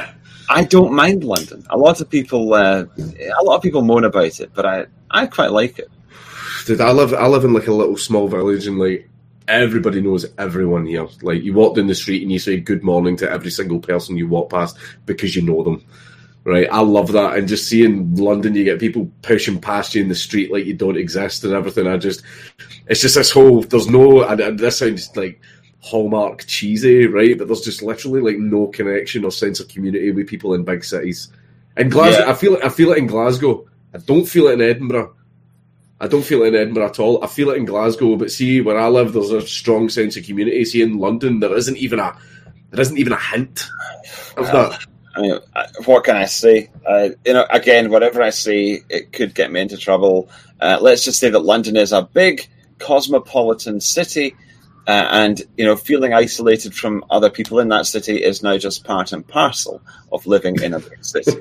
I don't mind London. A lot of people, uh, a lot of people moan about it, but I, I quite like it. Dude, I live, I live in like a little small village, and like everybody knows everyone here. Like you walk down the street and you say good morning to every single person you walk past because you know them. Right, I love that, and just seeing London, you get people pushing past you in the street like you don't exist and everything. I just, it's just this whole. There's no, and, and this sounds like Hallmark cheesy, right? But there's just literally like no connection or sense of community with people in big cities. In Glasgow, yeah. I feel it. I feel it in Glasgow. I don't feel it in Edinburgh. I don't feel it in Edinburgh at all. I feel it in Glasgow, but see, where I live, there's a strong sense of community. See, in London, there isn't even a, there isn't even a hint of uh, that. I mean, what can I say? Uh, you know, again, whatever I say, it could get me into trouble. Uh, let's just say that London is a big cosmopolitan city, uh, and you know, feeling isolated from other people in that city is now just part and parcel of living in a big city.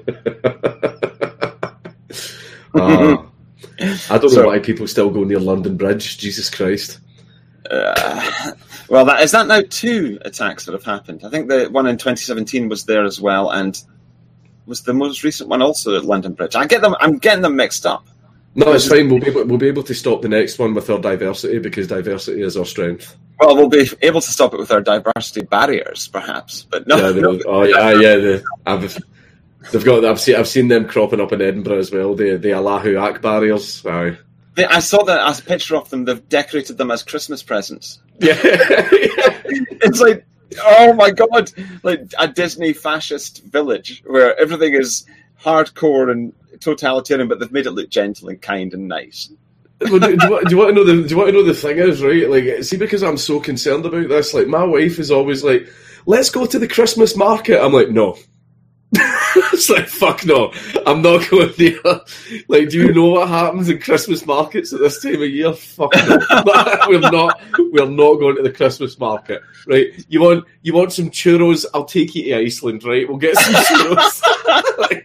uh, I don't so, know why people still go near London Bridge. Jesus Christ. Uh, well, that, is that now two attacks that have happened? I think the one in twenty seventeen was there as well, and was the most recent one also at London Bridge. I get them. I'm getting them mixed up. No, it's fine. We'll be able, we'll be able to stop the next one with our diversity because diversity is our strength. Well, we'll be able to stop it with our diversity barriers, perhaps. But no. Yeah, no. Oh yeah, yeah. The, I've, they've got. I've seen. I've seen them cropping up in Edinburgh as well. The the Allahu Akbar barriers. Aye. I saw that a picture of them. They've decorated them as Christmas presents. Yeah, it's like, oh my god, like a Disney fascist village where everything is hardcore and totalitarian, but they've made it look gentle and kind and nice. Well, do, do, you want, do you want to know the? Do you want to know the thing is right? Like, see, because I'm so concerned about this. Like, my wife is always like, "Let's go to the Christmas market." I'm like, no. It's like, fuck no, I'm not going there. Like, do you know what happens in Christmas markets at this time of year? Fuck no. we're not we're not going to the Christmas market. Right? You want you want some churros, I'll take you to Iceland, right? We'll get some churros. Like,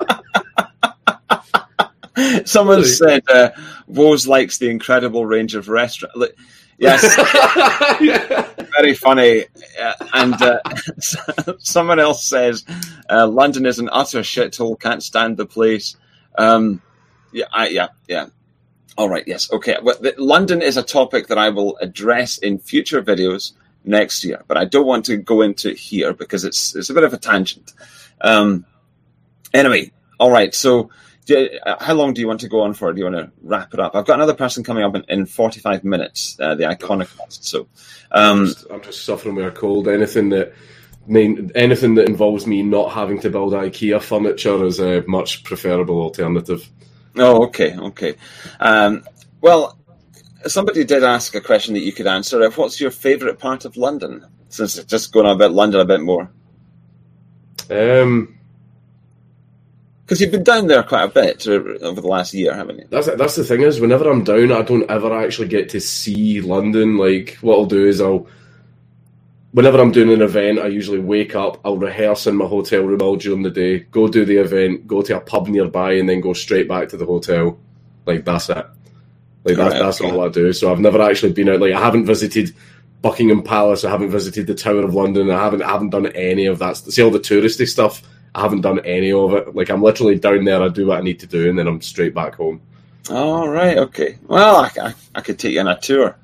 someone really? said uh, Woz likes the incredible range of restaurants. Like, yes, yeah. Very funny. Uh, and uh, someone else says uh, London is an utter shithole. Can't stand the place. Um, yeah, I, yeah, yeah. All right, yes, okay. Well, the, London is a topic that I will address in future videos next year, but I don't want to go into it here because it's it's a bit of a tangent. Um, anyway, all right. So. How long do you want to go on for? Do you want to wrap it up? I've got another person coming up in, in forty-five minutes, uh, the Iconoclast. So, um, I'm, just, I'm just suffering with a cold. Anything that main, anything that involves me not having to build IKEA furniture is a much preferable alternative. Oh, okay, okay. Um, well, somebody did ask a question that you could answer. What's your favourite part of London? Since it's just going on about London a bit more. Um... Because you've been down there quite a bit over the last year, haven't you? That's that's the thing is, whenever I'm down, I don't ever actually get to see London. Like, what I'll do is I'll, whenever I'm doing an event, I usually wake up, I'll rehearse in my hotel room all during the day, go do the event, go to a pub nearby, and then go straight back to the hotel. Like, that's it. Like, that's, right, that's okay. all I do. So I've never actually been out. Like, I haven't visited Buckingham Palace, I haven't visited the Tower of London, I haven't, I haven't done any of that. See, all the touristy stuff, I haven't done any of it. Like, I'm literally down there, I do what I need to do, and then I'm straight back home. All right, okay. Well, I, I, I could take you on a tour.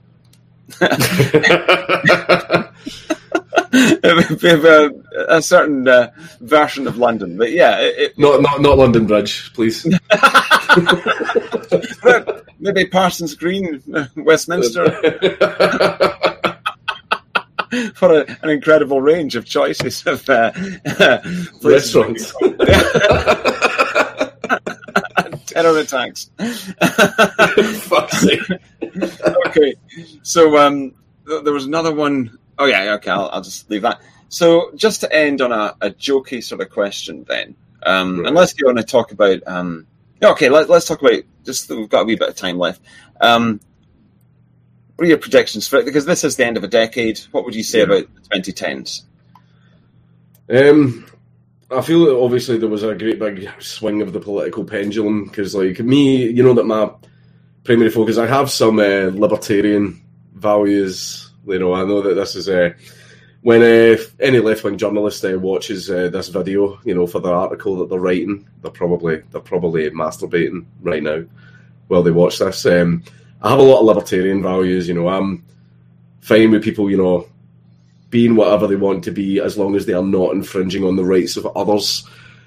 It would be a, a certain uh, version of London, but yeah. It, it, not, not, not London Bridge, please. Maybe Parsons Green, Westminster. For a, an incredible range of choices of uh, restaurants. Terror attacks. Fuck's sake. Okay, so um, th- there was another one. Oh yeah, okay, I'll, I'll just leave that. So just to end on a, a jokey sort of question then, um, right. Unless you want to talk about... Um, okay, let, let's talk about... Just we've got a wee bit of time left. Um, what are your predictions for it? Because this is the end of a decade. What would you say yeah. about the twenty tens? Um, I feel that obviously there was a great big swing of the political pendulum because, like, me, you know that my primary focus, I have some uh, libertarian values. You know, I know that this is uh, when uh, any left-wing journalist uh, watches uh, this video, you know, for their article that they're writing, they're probably they're probably masturbating right now while they watch this. Um, I have a lot of libertarian values, you know. I'm fine with people, you know, being whatever they want to be as long as they are not infringing on the rights of others.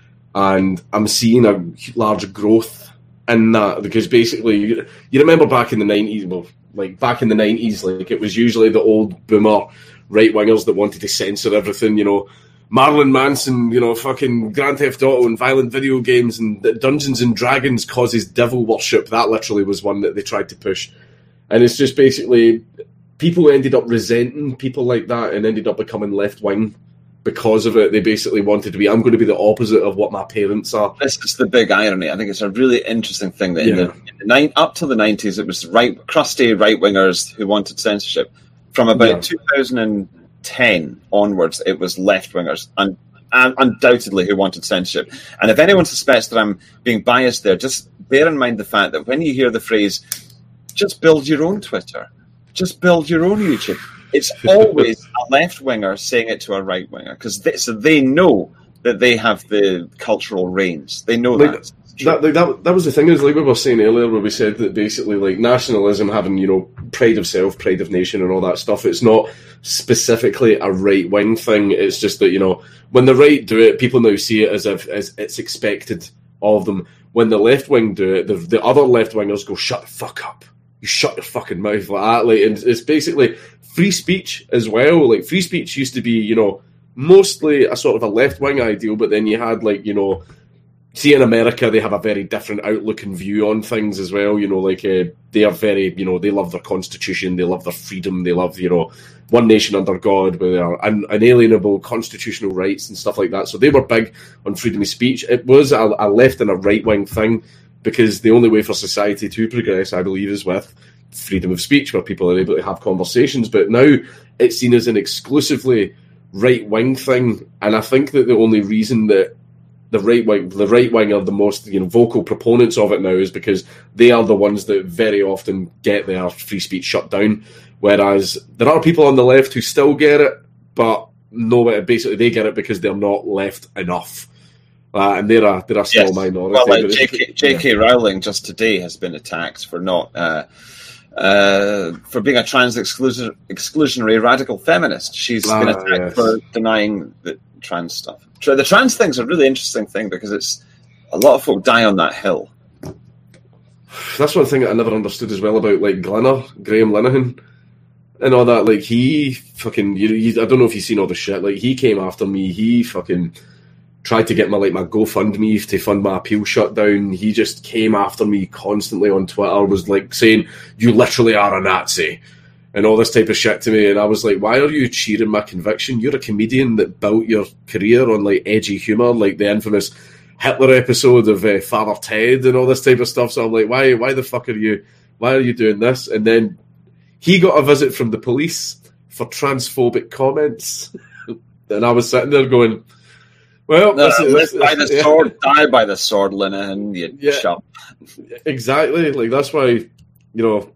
And I'm seeing a large growth in that because basically, you, you remember back in the nineties, well, like back in the nineties, like it was usually the old boomer right-wingers that wanted to censor everything, you know, Marilyn Manson, you know, fucking Grand Theft Auto and violent video games and Dungeons and Dragons causes devil worship. That literally was one that they tried to push. And it's just basically people ended up resenting people like that and ended up becoming left-wing because of it. They basically wanted to be, I'm going to be the opposite of what my parents are. This is the big irony. I think it's a really interesting thing that in, Yeah. the, in the nine, up to the nineties, it was right crusty right-wingers who wanted censorship. From about Yeah. two thousand ten onwards, it was left-wingers, and, and undoubtedly who wanted censorship. And if anyone suspects that I'm being biased there, just bear in mind the fact that when you hear the phrase, just build your own Twitter, just build your own YouTube, it's always a left-winger saying it to a right-winger, because they, so they know that they have the cultural reins. They know Like, that. That, like, that that was the thing, is like we were saying earlier, where we said that basically like nationalism, having, you know, pride of self, pride of nation and all that stuff, it's not specifically a right wing thing. It's just that, you know, when the right do it, people now see it as if as it's expected of them. When the left wing do it, the, the other left wingers go, shut the fuck up. You shut your fucking mouth, like that. Like, and it's basically free speech as well. Like, free speech used to be, you know, mostly a sort of a left wing ideal, but then you had, like, you know, see, in America, they have a very different outlook and view on things as well. You know, like, uh, they are very, you know, they love their constitution, they love their freedom, they love, you know, one nation under God, with their un- unalienable constitutional rights and stuff like that. So they were big on freedom of speech. It was a, a left and a right-wing thing, because the only way for society to progress, I believe, is with freedom of speech, where people are able to have conversations. But now it's seen as an exclusively right-wing thing, and I think that the only reason that the right wing, the right wing are the most, you know, vocal proponents of it now is because they are the ones that very often get their free speech shut down. Whereas there are people on the left who still get it, but no, basically they get it because they're not left enough, uh, and they're a they're a small Yes. minority. Well, like but J K, J K Rowling just today has been attacked for not uh, uh, for being a trans exclusion, exclusionary radical feminist. She's Ah, been attacked yes. for denying the trans stuff. The trans thing's a really interesting thing because it's a lot of folk die on that hill. That's one thing that I never understood as well about, like, Glenner, Graham Linehan, and all that. Like, he fucking, you, you, I don't know if you've seen all the shit. Like, he came after me. He fucking tried to get my, like, my GoFundMe to fund my appeal shut down. He just came after me constantly on Twitter, was like saying, "You literally are a Nazi," and all this type of shit to me. And I was like, why are you cheering my conviction? You're a comedian that built your career on, like, edgy humour, like the infamous Hitler episode of uh, Father Ted and all this type of stuff. So I'm like, why why the fuck are you, why are you doing this? And then he got a visit from the police for transphobic comments. And I was sitting there going, well, No, this is- live by the yeah. sword, die by the sword, Linehan, you Yeah. chump. Exactly. Like, that's why, you know,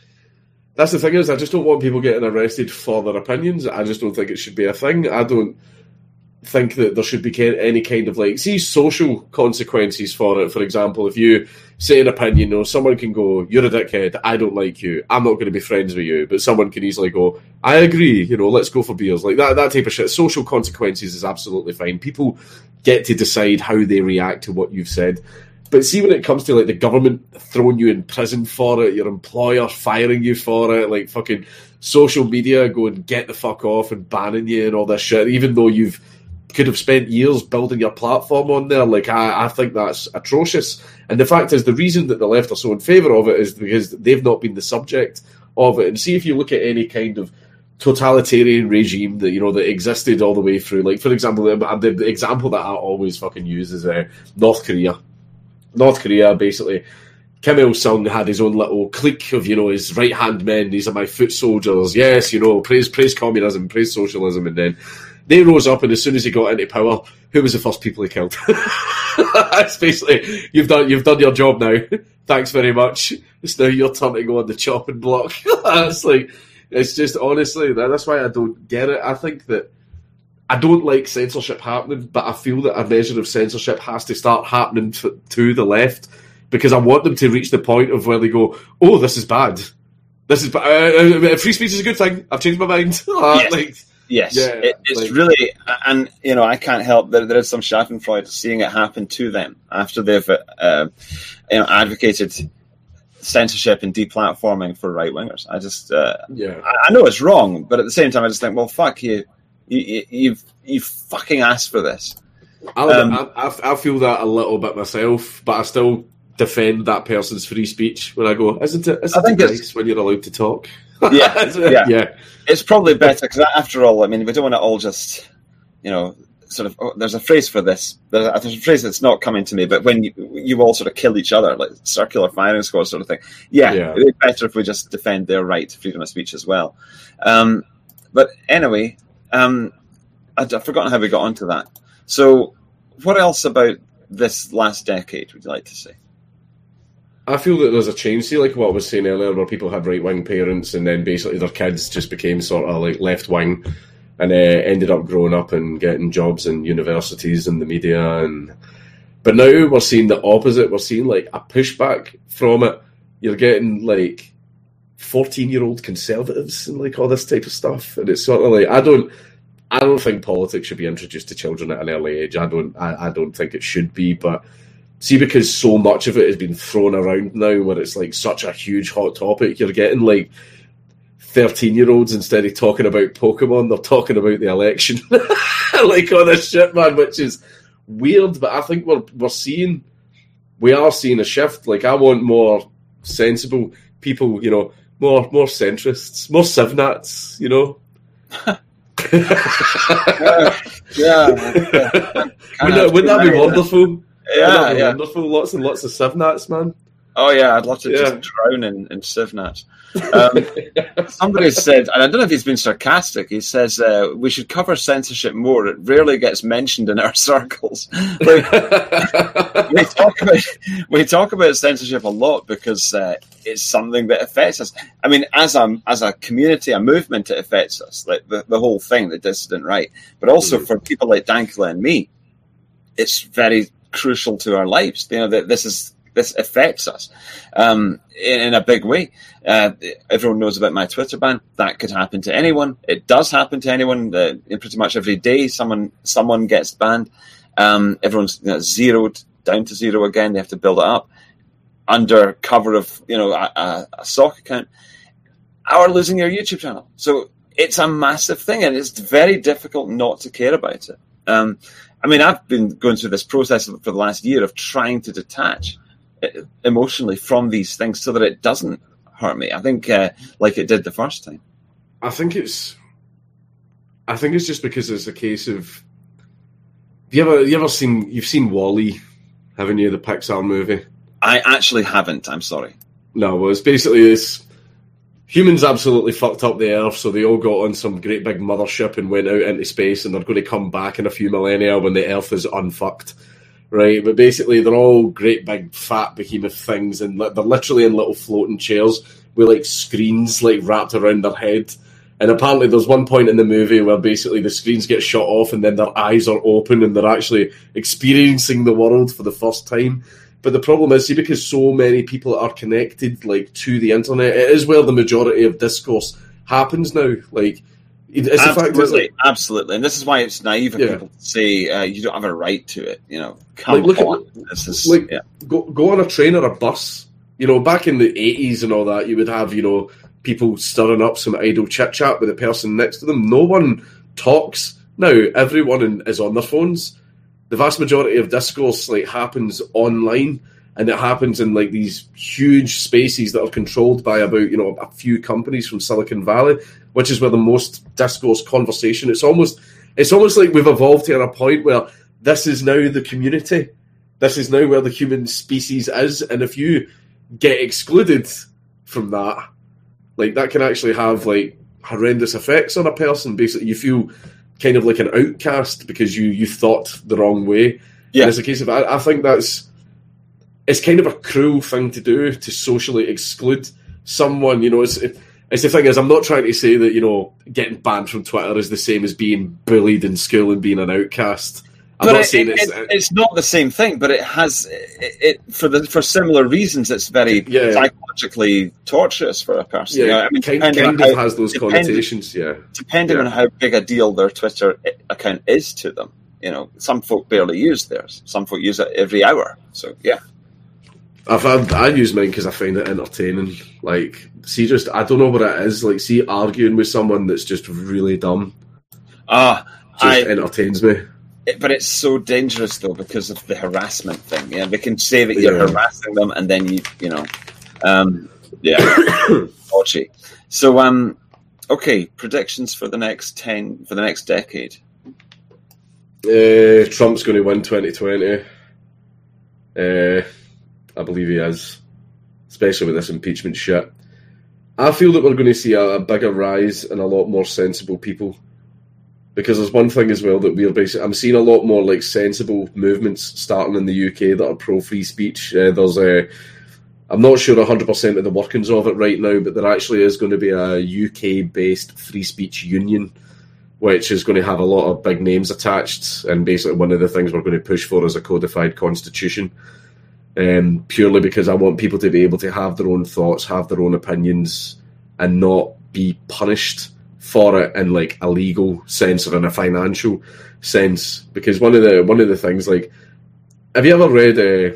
that's the thing is, I just don't want people getting arrested for their opinions. I just don't think it should be a thing. I don't think that there should be any kind of, like, see, social consequences for it. For example, if you say an opinion, you know, someone can go, "You're a dickhead, I don't like you, I'm not going to be friends with you," but someone can easily go, "I agree, you know, let's go for beers." Like, that, that type of shit. Social consequences is absolutely fine. People get to decide how they react to what you've said. But see, when it comes to, like, the government throwing you in prison for it, your employer firing you for it, like, fucking social media going, "Get the fuck off," and banning you and all this shit, even though you've could have spent years building your platform on there, like, I, I think that's atrocious. And the fact is, the reason that the left are so in favour of it is because they've not been the subject of it. And see, if you look at any kind of totalitarian regime that, you know, that existed all the way through, like, for example, the, the example that I always fucking use is uh, North Korea. North Korea, basically, Kim Il-sung had his own little clique of, you know, his right-hand men. These are my foot soldiers. Yes, you know, praise praise communism, praise socialism. And then they rose up, and as soon as he got into power, who was the first people he killed? That's basically, you've done you've done your job now. Thanks very much. It's now your turn to go on the chopping block. It's like, It's just, honestly, that, that's why I don't get it. I think that I don't like censorship happening, but I feel that a measure of censorship has to start happening to, to the left, because I want them to reach the point of where they go, oh, this is bad. This is bad. Uh, uh, free speech is a good thing. I've changed my mind. uh, yes, like, yes. Yeah, it, it's like, really, and you know, I can't help that there is some schadenfreude seeing it happen to them after they've uh, you know, advocated censorship and deplatforming for right wingers. I just, uh, yeah, I, I know it's wrong, but at the same time, I just think, well, fuck you. You, you, you've you fucking asked for this. Um, I, I, I feel that a little bit myself, but I still defend that person's free speech when I go, isn't it? Isn't I think it it's, nice when you're allowed to talk? Yeah, yeah, yeah. It's probably better because, after all, I mean, we don't want to all just, you know, sort of. Oh, there's a phrase for this. There's a, there's a phrase that's not coming to me, but when you, you all sort of kill each other, like circular firing squad sort of thing. Yeah, Yeah. it'd be better if we just defend their right to freedom of speech as well. Um, but anyway. Um, I'd, I've forgotten how we got onto that. So, what else about this last decade would you like to say? I feel that there's a change. See, like what I was saying earlier, where people had right-wing parents, and then basically their kids just became sort of like left-wing, and uh, ended up growing up and getting jobs in universities and the media. And but now we're seeing the opposite. We're seeing like a pushback from it. You're getting like fourteen-year-old conservatives and like all this type of stuff, and it's sort of like I don't, I don't think politics should be introduced to children at an early age. I don't, I, I don't think it should be. But see, because so much of it has been thrown around now, where it's like such a huge hot topic, you're getting like thirteen-year-olds instead of talking about Pokemon, they're talking about the election, like all this shit, man, which is weird. But I think we're we're seeing, we are seeing a shift. Like I want more sensible people, you know. More, more centrists, more Civnats, you know. uh, yeah, yeah. Wouldn't, wouldn't that be wonderful? Yeah, that be yeah. wonderful. Lots and lots of Civnats, man. Oh yeah, I'd love to Yeah. just drown in, in Civnats. Um, somebody said, and I don't know if he's been sarcastic. He says uh, we should cover censorship more. It rarely gets mentioned in our circles. Like, we talk about we talk about censorship a lot because uh, it's something that affects us. I mean, as a as a community, a movement, it affects us. Like the, the whole thing, the dissident right, but also mm. for people like Dankula and me, it's very crucial to our lives. You know that this is. This affects us um, in, in a big way. Uh, everyone knows about my Twitter ban. That could happen to anyone. It does happen to anyone. Uh, pretty much every day, someone someone gets banned. Um, everyone's you know, zeroed down to zero again. They have to build it up under cover of you know a, a, a sock account, or losing your YouTube channel. So it's a massive thing, and it's very difficult not to care about it. Um, I mean, I've been going through this process for the last year of trying to detach emotionally from these things so that it doesn't hurt me. I think uh, like it did the first time. I think it's I think it's just because it's a case of you ever you ever seen you've seen WALL-E, haven't you, the Pixar movie? I actually haven't, I'm sorry. No, well it's basically this humans absolutely fucked up the Earth, so they all got on some great big mothership and went out into space, and they're going to come back in a few millennia when the Earth is unfucked. Right, but basically they're all great big fat behemoth things, and they're literally in little floating chairs with like screens like wrapped around their head. And apparently there's one point in the movie where basically the screens get shut off and then their eyes are open and they're actually experiencing the world for the first time. But the problem is, see, because so many people are connected like to the internet, it is where the majority of discourse happens now. Like. It's absolutely, like, absolutely, and this is why it's naive of yeah. people to say uh, you don't have a right to it. You know, come like, look on, at, this is like yeah. go go on a train or a bus. You know, back in the eighties and all that, you would have you know people stirring up some idle chit chat with the person next to them. No one talks now. Everyone in, is on their phones. The vast majority of discourse like happens online, and it happens in like these huge spaces that are controlled by about you know a few companies from Silicon Valley, which is where the most discourse conversation. It's almost it's almost like we've evolved to a point where this is now the community. This is now where the human species is, and if you get excluded from that, like that can actually have like horrendous effects on a person. Basically, you feel kind of like an outcast because you you thought the wrong way. Yeah, and it's a case of I, I think that's. It's kind of a cruel thing to do, to socially exclude someone. You know, it's, it, it's the thing is, I'm not trying to say that, you know, getting banned from Twitter is the same as being bullied in school and being an outcast. I'm but not it, saying it, it's... It, it's not the same thing, but it has... It, it for the for similar reasons, it's very yeah. psychologically torturous for a person. Yeah, you know? I mean, kind, kind of how, has those connotations, yeah. Depending yeah. on how big a deal their Twitter account is to them. You know, some folk barely use theirs. Some folk use it every hour. So, yeah. I've, I've, I use mine because I find it entertaining. Like, see, just, I don't know what it is. Like, see, arguing with someone that's just really dumb. Ah, just I, entertains me. It, but it's so dangerous, though, because of the harassment thing. Yeah, they can say that you're yeah. harassing them, and then you, you know, um, yeah, dodgy. So, um, okay, predictions for the next ten, for the next decade. Uh, Trump's going to win twenty twenty. Uh, I believe he is, especially with this impeachment shit. I feel that we're going to see a, a bigger rise in a lot more sensible people. Because there's one thing as well that we're basically... I'm seeing a lot more like sensible movements starting in the U K that are pro-free speech. Uh, there's a... I'm not sure one hundred percent of the workings of it right now, but there actually is going to be a U K-based free speech union, which is going to have a lot of big names attached. And basically one of the things we're going to push for is a codified constitution. Um, purely because I want people to be able to have their own thoughts, have their own opinions, and not be punished for it in like a legal sense or in a financial sense. Because one of the one of the things, like, have you ever read uh,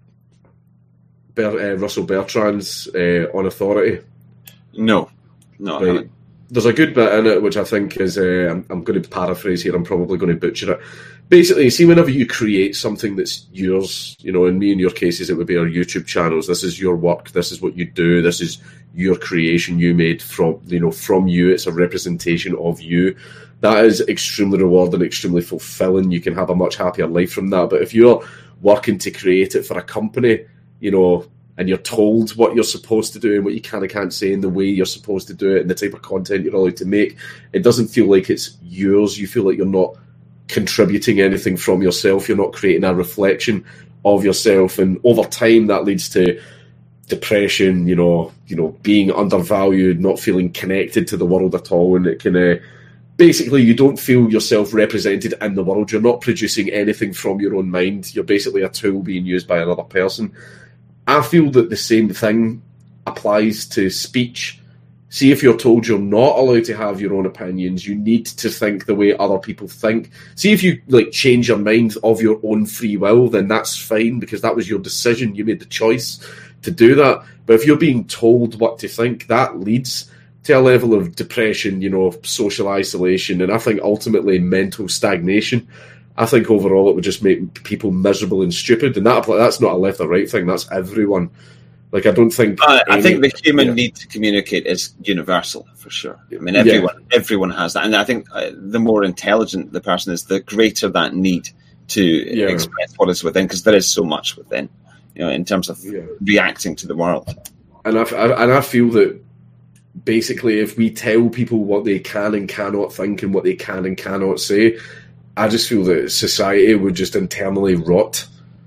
Ber- uh, Russell Bertrand's uh, On Authority? No, no, I right. haven't. There's a good bit in it which I think is, uh, I'm, I'm going to paraphrase here, I'm probably going to butcher it. Basically, see, whenever you create something that's yours, you know, in me, in your cases, it would be our YouTube channels. This is your work. This is what you do. This is your creation you made from, you know, from you. It's a representation of you. That is extremely rewarding, extremely fulfilling. You can have a much happier life from that. But if you're working to create it for a company, you know, and you're told what you're supposed to do and what you can and can't say and the way you're supposed to do it and the type of content you're allowed to make, it doesn't feel like it's yours. You feel like you're not contributing anything from yourself. You're not creating a reflection of yourself. And over time, that leads to depression, you know, you know, being undervalued, not feeling connected to the world at all. And it can... Uh, basically, you don't feel yourself represented in the world. You're not producing anything from your own mind. You're basically a tool being used by another person. I feel that the same thing applies to speech. See, if you're told you're not allowed to have your own opinions, you need to think the way other people think. See, if you like change your mind of your own free will, then that's fine because that was your decision. You made the choice to do that. But if you're being told what to think, that leads to a level of depression, you know, social isolation, and I think ultimately mental stagnation. I think overall it would just make people miserable and stupid, and that that's not a left or right thing. That's everyone. Like, I don't think... Uh, any, I think the human yeah. need to communicate is universal, for sure. I mean, everyone yeah. everyone has that. And I think uh, the more intelligent the person is, the greater that need to yeah. express what is within, because there is so much within, you know, in terms of yeah. reacting to the world. And I, I, and I feel that basically if we tell people what they can and cannot think and what they can and cannot say, I just feel that society would just internally rot.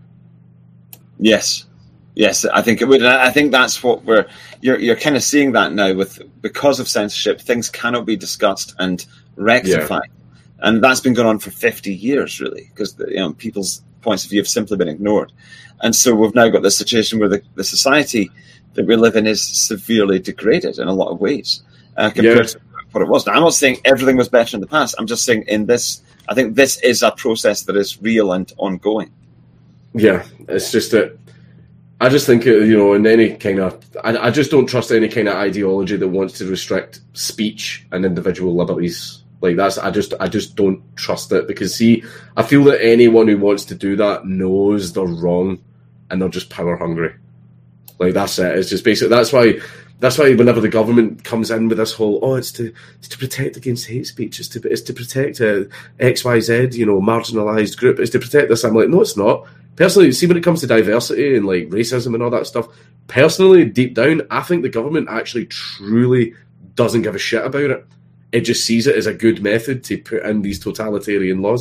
Yes. Yes, I think it would. I think that's what we're. You're you're kind of seeing that now with because of censorship, things cannot be discussed and rectified, yeah. and that's been going on for fifty years, really, because you know people's points of view have simply been ignored, and so we've now got this situation where the, the society that we live in is severely degraded in a lot of ways uh, compared yeah. to what it was. Now, I'm not saying everything was better in the past. I'm just saying in this, I think this is a process that is real and ongoing. Yeah, it's just that. I just think, you know, in any kind of... I, I just don't trust any kind of ideology that wants to restrict speech and individual liberties. Like, that's... I just I just don't trust it. Because, see, I feel that anyone who wants to do that knows they're wrong and they're just power hungry. Like, that's it. It's just basically... That's why... That's why whenever the government comes in with this whole, oh, it's to it's to protect against hate speech, it's to it's to protect uh, X Y Z, you know, marginalised group, it's to protect this. I'm like, no, it's not. Personally, see, when it comes to diversity and like racism and all that stuff, personally, deep down, I think the government actually truly doesn't give a shit about it. It just sees it as a good method to put in these totalitarian laws.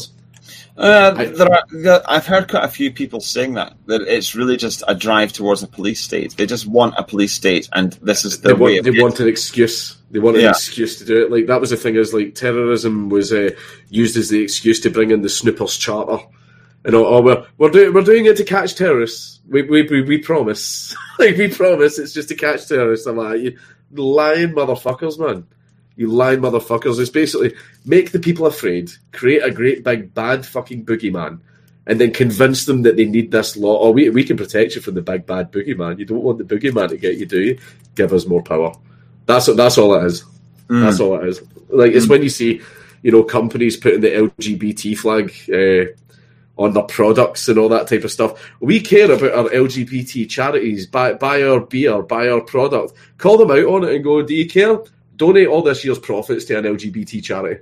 Uh, I, there are, there, I've heard quite a few people saying that that it's really just a drive towards a police state. They just want a police state, and this is their they way. Want, they want an excuse. They want an yeah. excuse to do it. Like that was the thing. Is like terrorism was uh, used as the excuse to bring in the Snoopers Charter. And oh, oh we're we're doing we're doing it to catch terrorists. We we we, we promise. Like we promise, it's just to catch terrorists. I'm like, you lying motherfuckers, man. You lying motherfuckers. It's basically make the people afraid, create a great big bad fucking boogeyman, and then convince them that they need this law. Oh, we we can protect you from the big bad boogeyman. You don't want the boogeyman to get you, do you? Give us more power. That's that's all it is. Mm. That's all it is. Like it's mm. when you see, you know, companies putting the L G B T flag uh, on their products and all that type of stuff. We care about our L G B T charities. Buy buy our beer, buy our product. Call them out on it and go, do you care? Donate all this year's profits to an L G B T charity.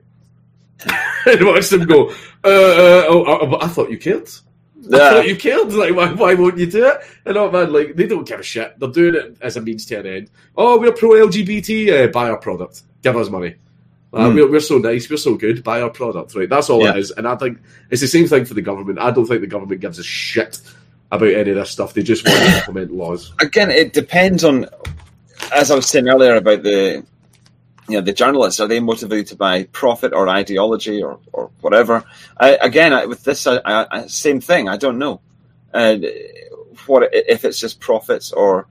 And watch them go, uh, uh, oh, oh, I thought you cared. Yeah. I thought you cared. Like, why, why won't you do it? And oh man, like, they don't give a shit. They're doing it as a means to an end. Oh, we're pro-L G B T, uh, buy our product. Give us money. Uh, mm. we're, we're so nice, we're so good, buy our product, right? That's all yeah. it is. And I think it's the same thing for the government. I don't think the government gives a shit about any of this stuff. They just want to implement laws. Again, it depends on, as I was saying earlier about the, you know, the journalists, are they motivated by profit or ideology or, or whatever? I, again, I, with this, I, I, same thing. I don't know uh, what if it's just profits, or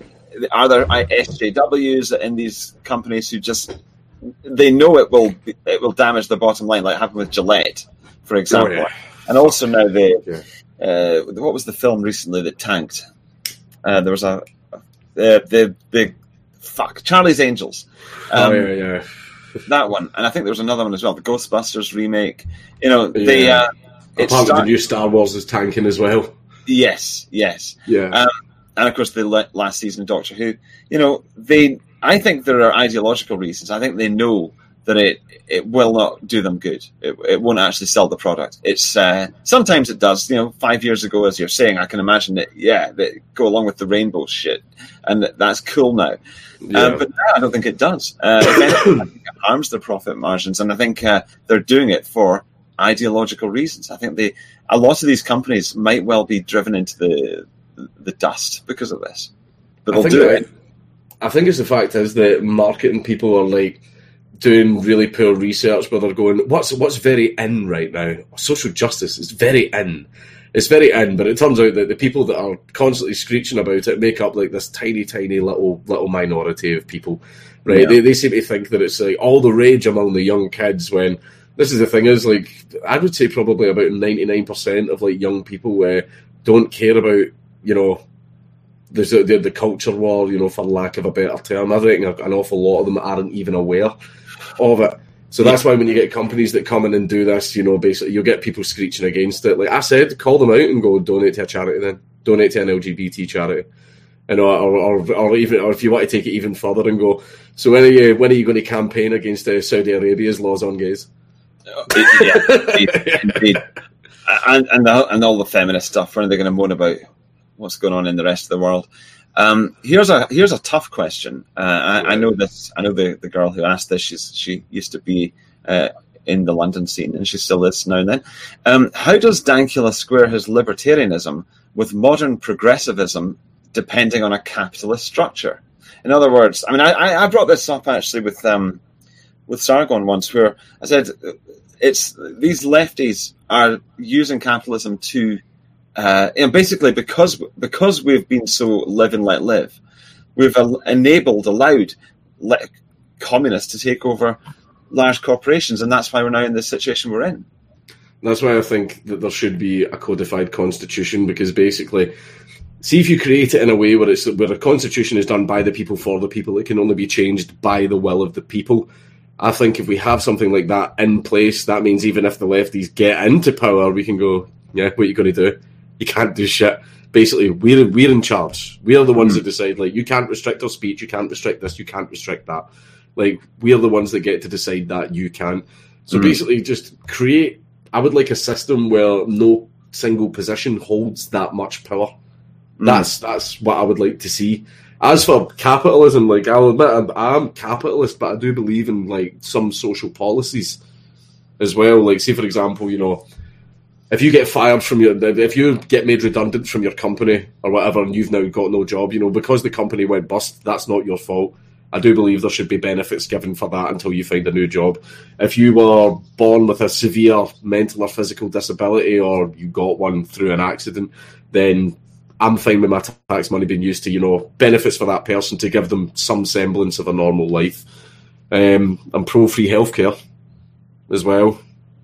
are there S J Ws in these companies who just they know it will it will damage the bottom line, like happened with Gillette, for example. Oh, yeah. And also now the yeah. uh, what was the film recently that tanked? Uh, there was a uh, the the fuck Charlie's Angels. Um, oh yeah, yeah. That one, and I think there was another one as well, the Ghostbusters remake. You know, they yeah. uh, it's part of the new Star Wars is tanking as well. Yes, yes, yeah, um, and of course the last season of Doctor Who. You know, they. I think there are ideological reasons. I think they know that it it will not do them good. It, it won't actually sell the product. It's uh, sometimes it does. You know, five years ago, as you're saying, I can imagine that. Yeah, they go along with the rainbow shit, and that's cool now. Yeah. Um, but no, I don't think it does. Uh, if anything, I think it harms their profit margins, and I think uh, they're doing it for ideological reasons. I think they a lot of these companies might well be driven into the the dust because of this, but they'll do it. I think it's the fact is that marketing people are like doing really poor research where they're going, what's what's very in right now? Social justice is very in. It's very in, but it turns out that the people that are constantly screeching about it make up like this tiny, tiny little little minority of people, right? Yeah. They they seem to think that it's like all the rage among the young kids when this is the thing is like I would say probably about ninety-nine percent of like young people uh, don't care about, you know, There's the, the, the culture war, you know, for lack of a better term. I think an awful lot of them aren't even aware of it. So that's why when you get companies that come in and do this, you know, basically you'll get people screeching against it. Like I said, call them out and go donate to a charity then. Donate to an L G B T charity. You know, or, or, or even, or if you want to take it even further and go, so when are you, when are you going to campaign against uh, Saudi Arabia's laws on gays? Yeah, indeed. indeed. And, and, the, and all the feminist stuff, when are they going to moan about what's going on in the rest of the world? Um, here's a here's a tough question. Uh, I, I know this. I know the, the girl who asked this. She's she used to be uh, in the London scene, and she still is now and then. Um, how does Dankula square his libertarianism with modern progressivism, depending on a capitalist structure? In other words, I mean, I, I brought this up actually with um, with Sargon once, where I said it's these lefties are using capitalism to Uh, and basically, because because we've been so live and let live, we've uh, enabled, allowed le- communists to take over large corporations, and that's why we're now in the situation we're in. That's why I think that there should be a codified constitution, because basically, see if you create it in a way where it's where a constitution is done by the people for the people, it can only be changed by the will of the people. I think if we have something like that in place, that means even if the lefties get into power, we can go, yeah, what are you going to do? You can't do shit. Basically, we're we're in charge. We are the ones mm. that decide, like, you can't restrict our speech, you can't restrict this, you can't restrict that. Like, we are the ones that get to decide that, you can. So mm. basically, just create, I would like a system where no single position holds that much power. Mm. That's that's what I would like to see. As for capitalism, like, I'll admit, I'm, I'm capitalist, but I do believe in, like, some social policies as well. Like, say, for example, you know, if you get fired from your, if you get made redundant from your company or whatever, and you've now got no job, you know, because the company went bust, that's not your fault. I do believe there should be benefits given for that until you find a new job. If you were born with a severe mental or physical disability, or you got one through an accident, then I'm fine with my tax money being used to, you know, benefits for that person to give them some semblance of a normal life. Um, I'm pro free healthcare as well.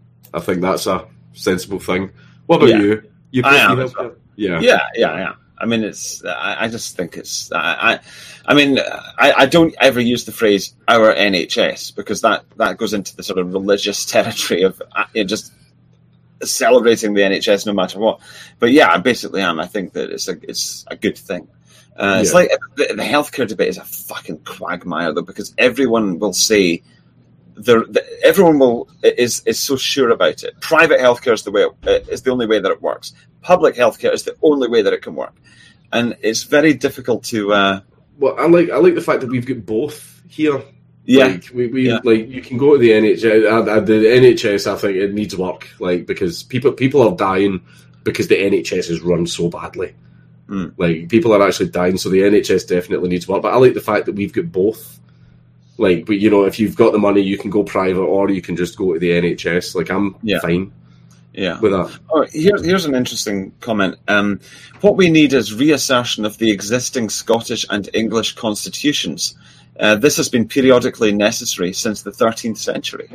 I think that's a sensible thing. What about Yeah. you? You pro I am free as healthcare? well. Yeah. Yeah, yeah, yeah. I mean, it's. I, I just think it's. I, I, I mean, I, I don't ever use the phrase "our N H S" because that, that goes into the sort of religious territory of uh, you know, just celebrating the N H S no matter what. But yeah, I basically am. I think that it's a it's a good thing. Uh, it's Yeah. like the, the healthcare debate is a fucking quagmire though, because everyone will say. The, the, everyone will is is so sure about it. Private healthcare is the way it, is the only way that it works. Public healthcare is the only way that it can work, and it's very difficult to. Uh, Well, I like I like the fact that we've got both here. yeah, Like, we, we Yeah. like you can go to the N H S. Uh, uh, the N H S, I think it needs work. Like because people people are dying because the N H S is run so badly. Mm. Like people are actually dying, so the N H S definitely needs work. But I like the fact that we've got both. Like, but you know, if you've got the money, you can go private, or you can just go to the N H S. Like, I'm Yeah. fine yeah. with that. Oh, here, here's an interesting comment. Um, what we need is reassertion of the existing Scottish and English constitutions. Uh, this has been periodically necessary since the thirteenth century.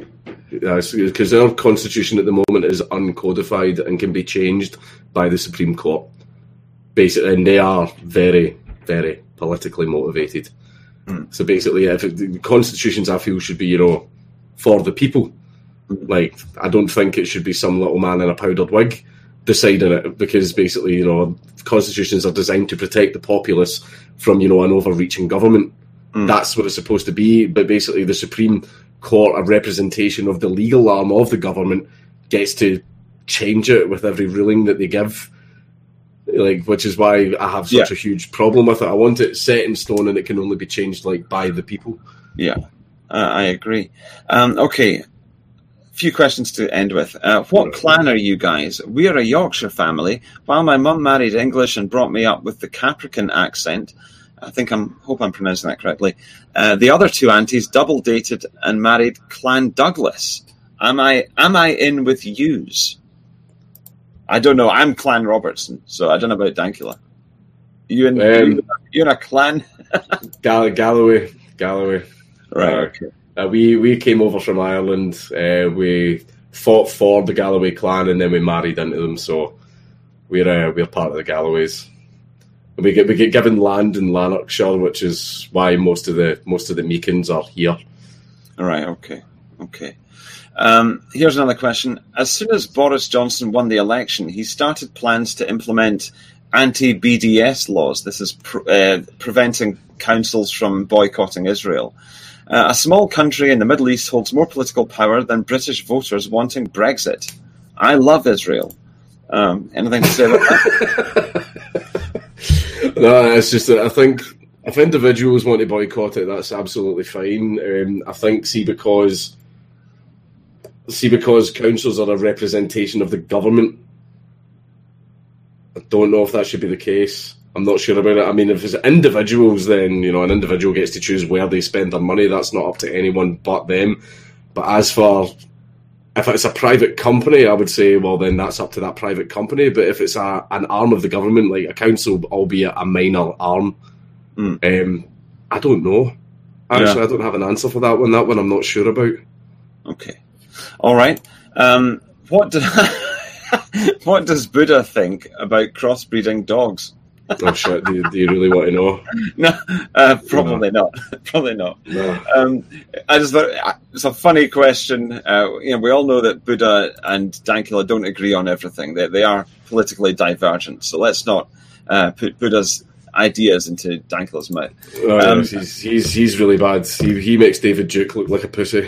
Because our constitution at the moment is uncodified and can be changed by the Supreme Court. Basically, and they are very, very politically motivated. Mm. So basically, if it, the constitutions, I feel, should be, you know, for the people. Mm. Like, I don't think it should be some little man in a powdered wig deciding it, because basically, you know, constitutions are designed to protect the populace from, you know, an overreaching government. Mm. That's what it's supposed to be. But basically, the Supreme Court, a representation of the legal arm of the government, gets to change it with every ruling that they give. Like, which is why I have such Yeah. a huge problem with it. I want it set in stone, and it can only be changed like by the people. Yeah, uh, I agree. Um, okay, few questions to end with. Uh, what clan are you guys? We are a Yorkshire family. While my mum married English and brought me up with the Capricorn accent, I think I'm hope I'm pronouncing that correctly. Uh, the other two aunties double dated and married Clan Douglas. Am I am I in with yous? I don't know. I'm Clan Robertson, so I don't know about Dankula. You in Um, you in a clan? Gall- Galloway, Galloway. Right. Uh, Okay. Uh, we we came over from Ireland. Uh, we fought for the Galloway clan, and then we married into them. So we're uh, we're part of the Galloways. And we get we get given land in Lanarkshire, which is why most of the most of the Meekins are here. All right. Okay. Okay. Um, here's another question. As soon as Boris Johnson won the election, he started plans to implement anti-B D S laws. This is pr- uh, preventing councils from boycotting Israel. Uh, a small country in the Middle East holds more political power than British voters wanting Brexit. I love Israel. Um, anything to say about that? No, it's just that I think if individuals want to boycott it, that's absolutely fine. Um, I think, see, because see, because councils are a representation of the government, I don't know if that should be the case. I'm not sure about it. I mean, if it's individuals, then, you know, an individual gets to choose where they spend their money. That's not up to anyone but them. But as for if it's a private company, I would say, well, then that's up to that private company. But if it's a, an arm of the government, like a council, albeit a minor arm, Mm. um, I don't know. Actually, Yeah. I don't have an answer for that one. That one I'm not sure about. Okay. All right. Um, what, do, what does Buddha think about crossbreeding dogs? Oh, shit. Do you, do you really want to know? No, uh, probably not. Probably not. No. Um, I just thought it's a funny question. Uh, you know, we all know that Buddha and Dankula don't agree on everything. They they are politically divergent. So let's not uh, put Buddha's ideas into Dankula's mouth. Oh, Um, yes, he's, he's he's really bad. He he makes David Duke look like a pussy.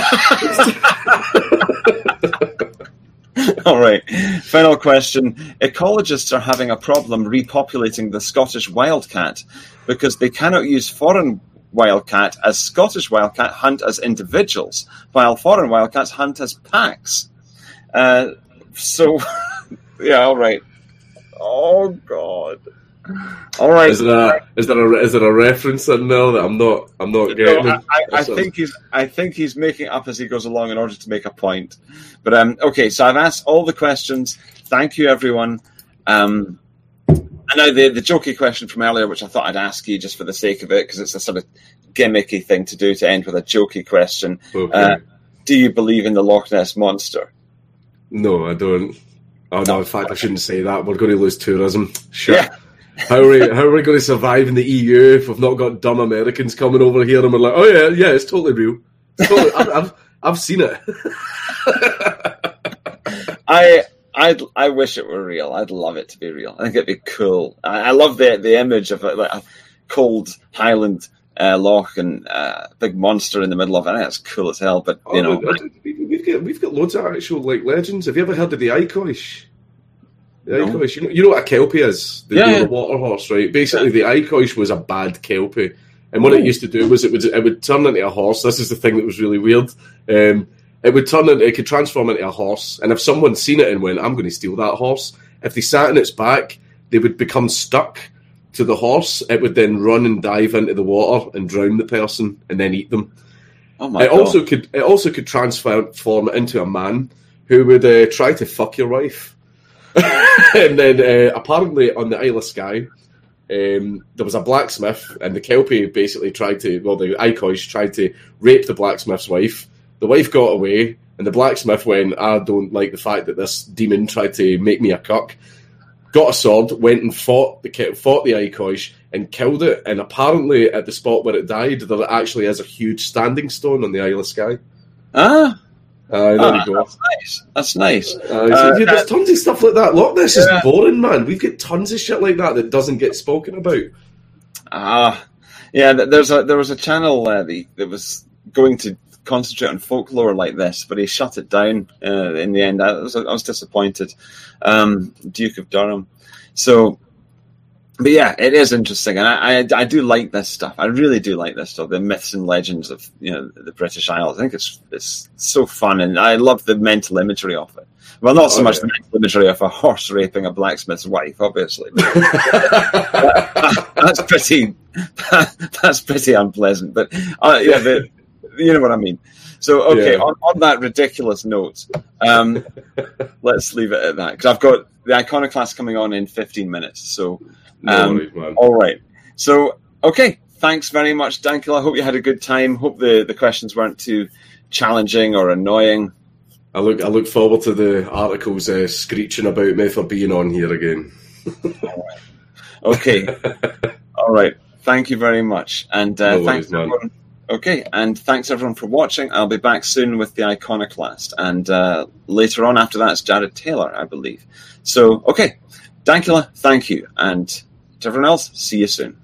All right. Final question. Ecologists are having a problem repopulating the Scottish wildcat because they cannot use foreign wildcat as Scottish wildcat hunt as individuals, while foreign wildcats hunt as packs. Uh, so Yeah, all right. Oh God. All right. Is there a is there a is there a reference in there that I'm not I'm not getting? No, I, I, I think he's I think he's making up as he goes along in order to make a point. But um, okay, so I've asked all the questions. Thank you, everyone. Um, and now the the jokey question from earlier, which I thought I'd ask you just for the sake of it, because it's a sort of gimmicky thing to do to end with a jokey question. Okay. Uh, do you believe in the Loch Ness Monster? No, I don't. Oh no, in fact, I shouldn't say that. We're going to lose tourism. Sure. Yeah. How are we? How are we going to survive in the E U if we've not got dumb Americans coming over here and we're like, oh yeah, yeah, it's totally real. It's totally, I've, I've I've seen it. I I I wish it were real. I'd love it to be real. I think it'd be cool. I, I love the the image of a, like a cold Highland uh, loch and a uh, big monster in the middle of it. I think that's cool as hell. But you oh, know, we've got we've got loads of actual like legends. Have you ever heard of the Icoish? The No. Icoish, you know, you know what a Kelpie is? The, Yeah, you know, yeah. the water horse, right? Basically, the Icoish was a bad Kelpie, and what it used to do was it would it would turn into a horse. This is the thing that was really weird. Um, it would turn into, it could transform into a horse, and if someone seen it and went, "I'm going to steal that horse," if they sat on its back, they would become stuck to the horse. It would then run and dive into the water and drown the person, and then eat them. oh my It God. also could it also could transform into a man who would uh, try to fuck your wife. And then uh, apparently on the Isle of Skye, um, there was a blacksmith, and the Kelpie basically tried to, well, the Icoish tried to rape the blacksmith's wife. The wife got away, and the blacksmith went, I don't like the fact that this demon tried to make me a cuck. Got a sword, went and fought the fought the Icoish and killed it. And apparently at the spot where it died, there actually is a huge standing stone on the Isle of Skye. Ah, Uh, there ah, you go. that's nice. That's nice. Uh, so, Uh, yeah, there's tons of stuff like that. Loch Ness is Yeah. boring, man. We've got tons of shit like that that doesn't get spoken about. Ah, yeah. th- There's a there was a channel uh, that, that was going to concentrate on folklore like this, but he shut it down uh, in the end. I was, I was disappointed. Um, Duke of Durham. So, but yeah, it is interesting, and I, I I do like this stuff. I really do like this stuff. The myths and legends of you know the British Isles. I think it's it's so fun, and I love the mental imagery of it. Well, not so Oh, much yeah. the mental imagery of a horse raping a blacksmith's wife, obviously. That- that's pretty. That's pretty unpleasant. But uh, yeah, the, you know what I mean. So okay, Yeah. on, on that ridiculous note, um, let's leave it at that because I've got the Iconoclast coming on in fifteen minutes. So No um, worries, man. all right. So okay, thanks very much, Dankula. I hope you had a good time. Hope the, the questions weren't too challenging or annoying. I look I look forward to the articles uh, screeching about me for being on here again. Okay. All right. Thank you very much. And uh, No thanks worries, man. everyone. Okay, and thanks everyone for watching. I'll be back soon with the Iconoclast. And uh, later on after that, it's Jared Taylor, I believe. So, okay. Dankula, thank you. And to everyone else, see you soon.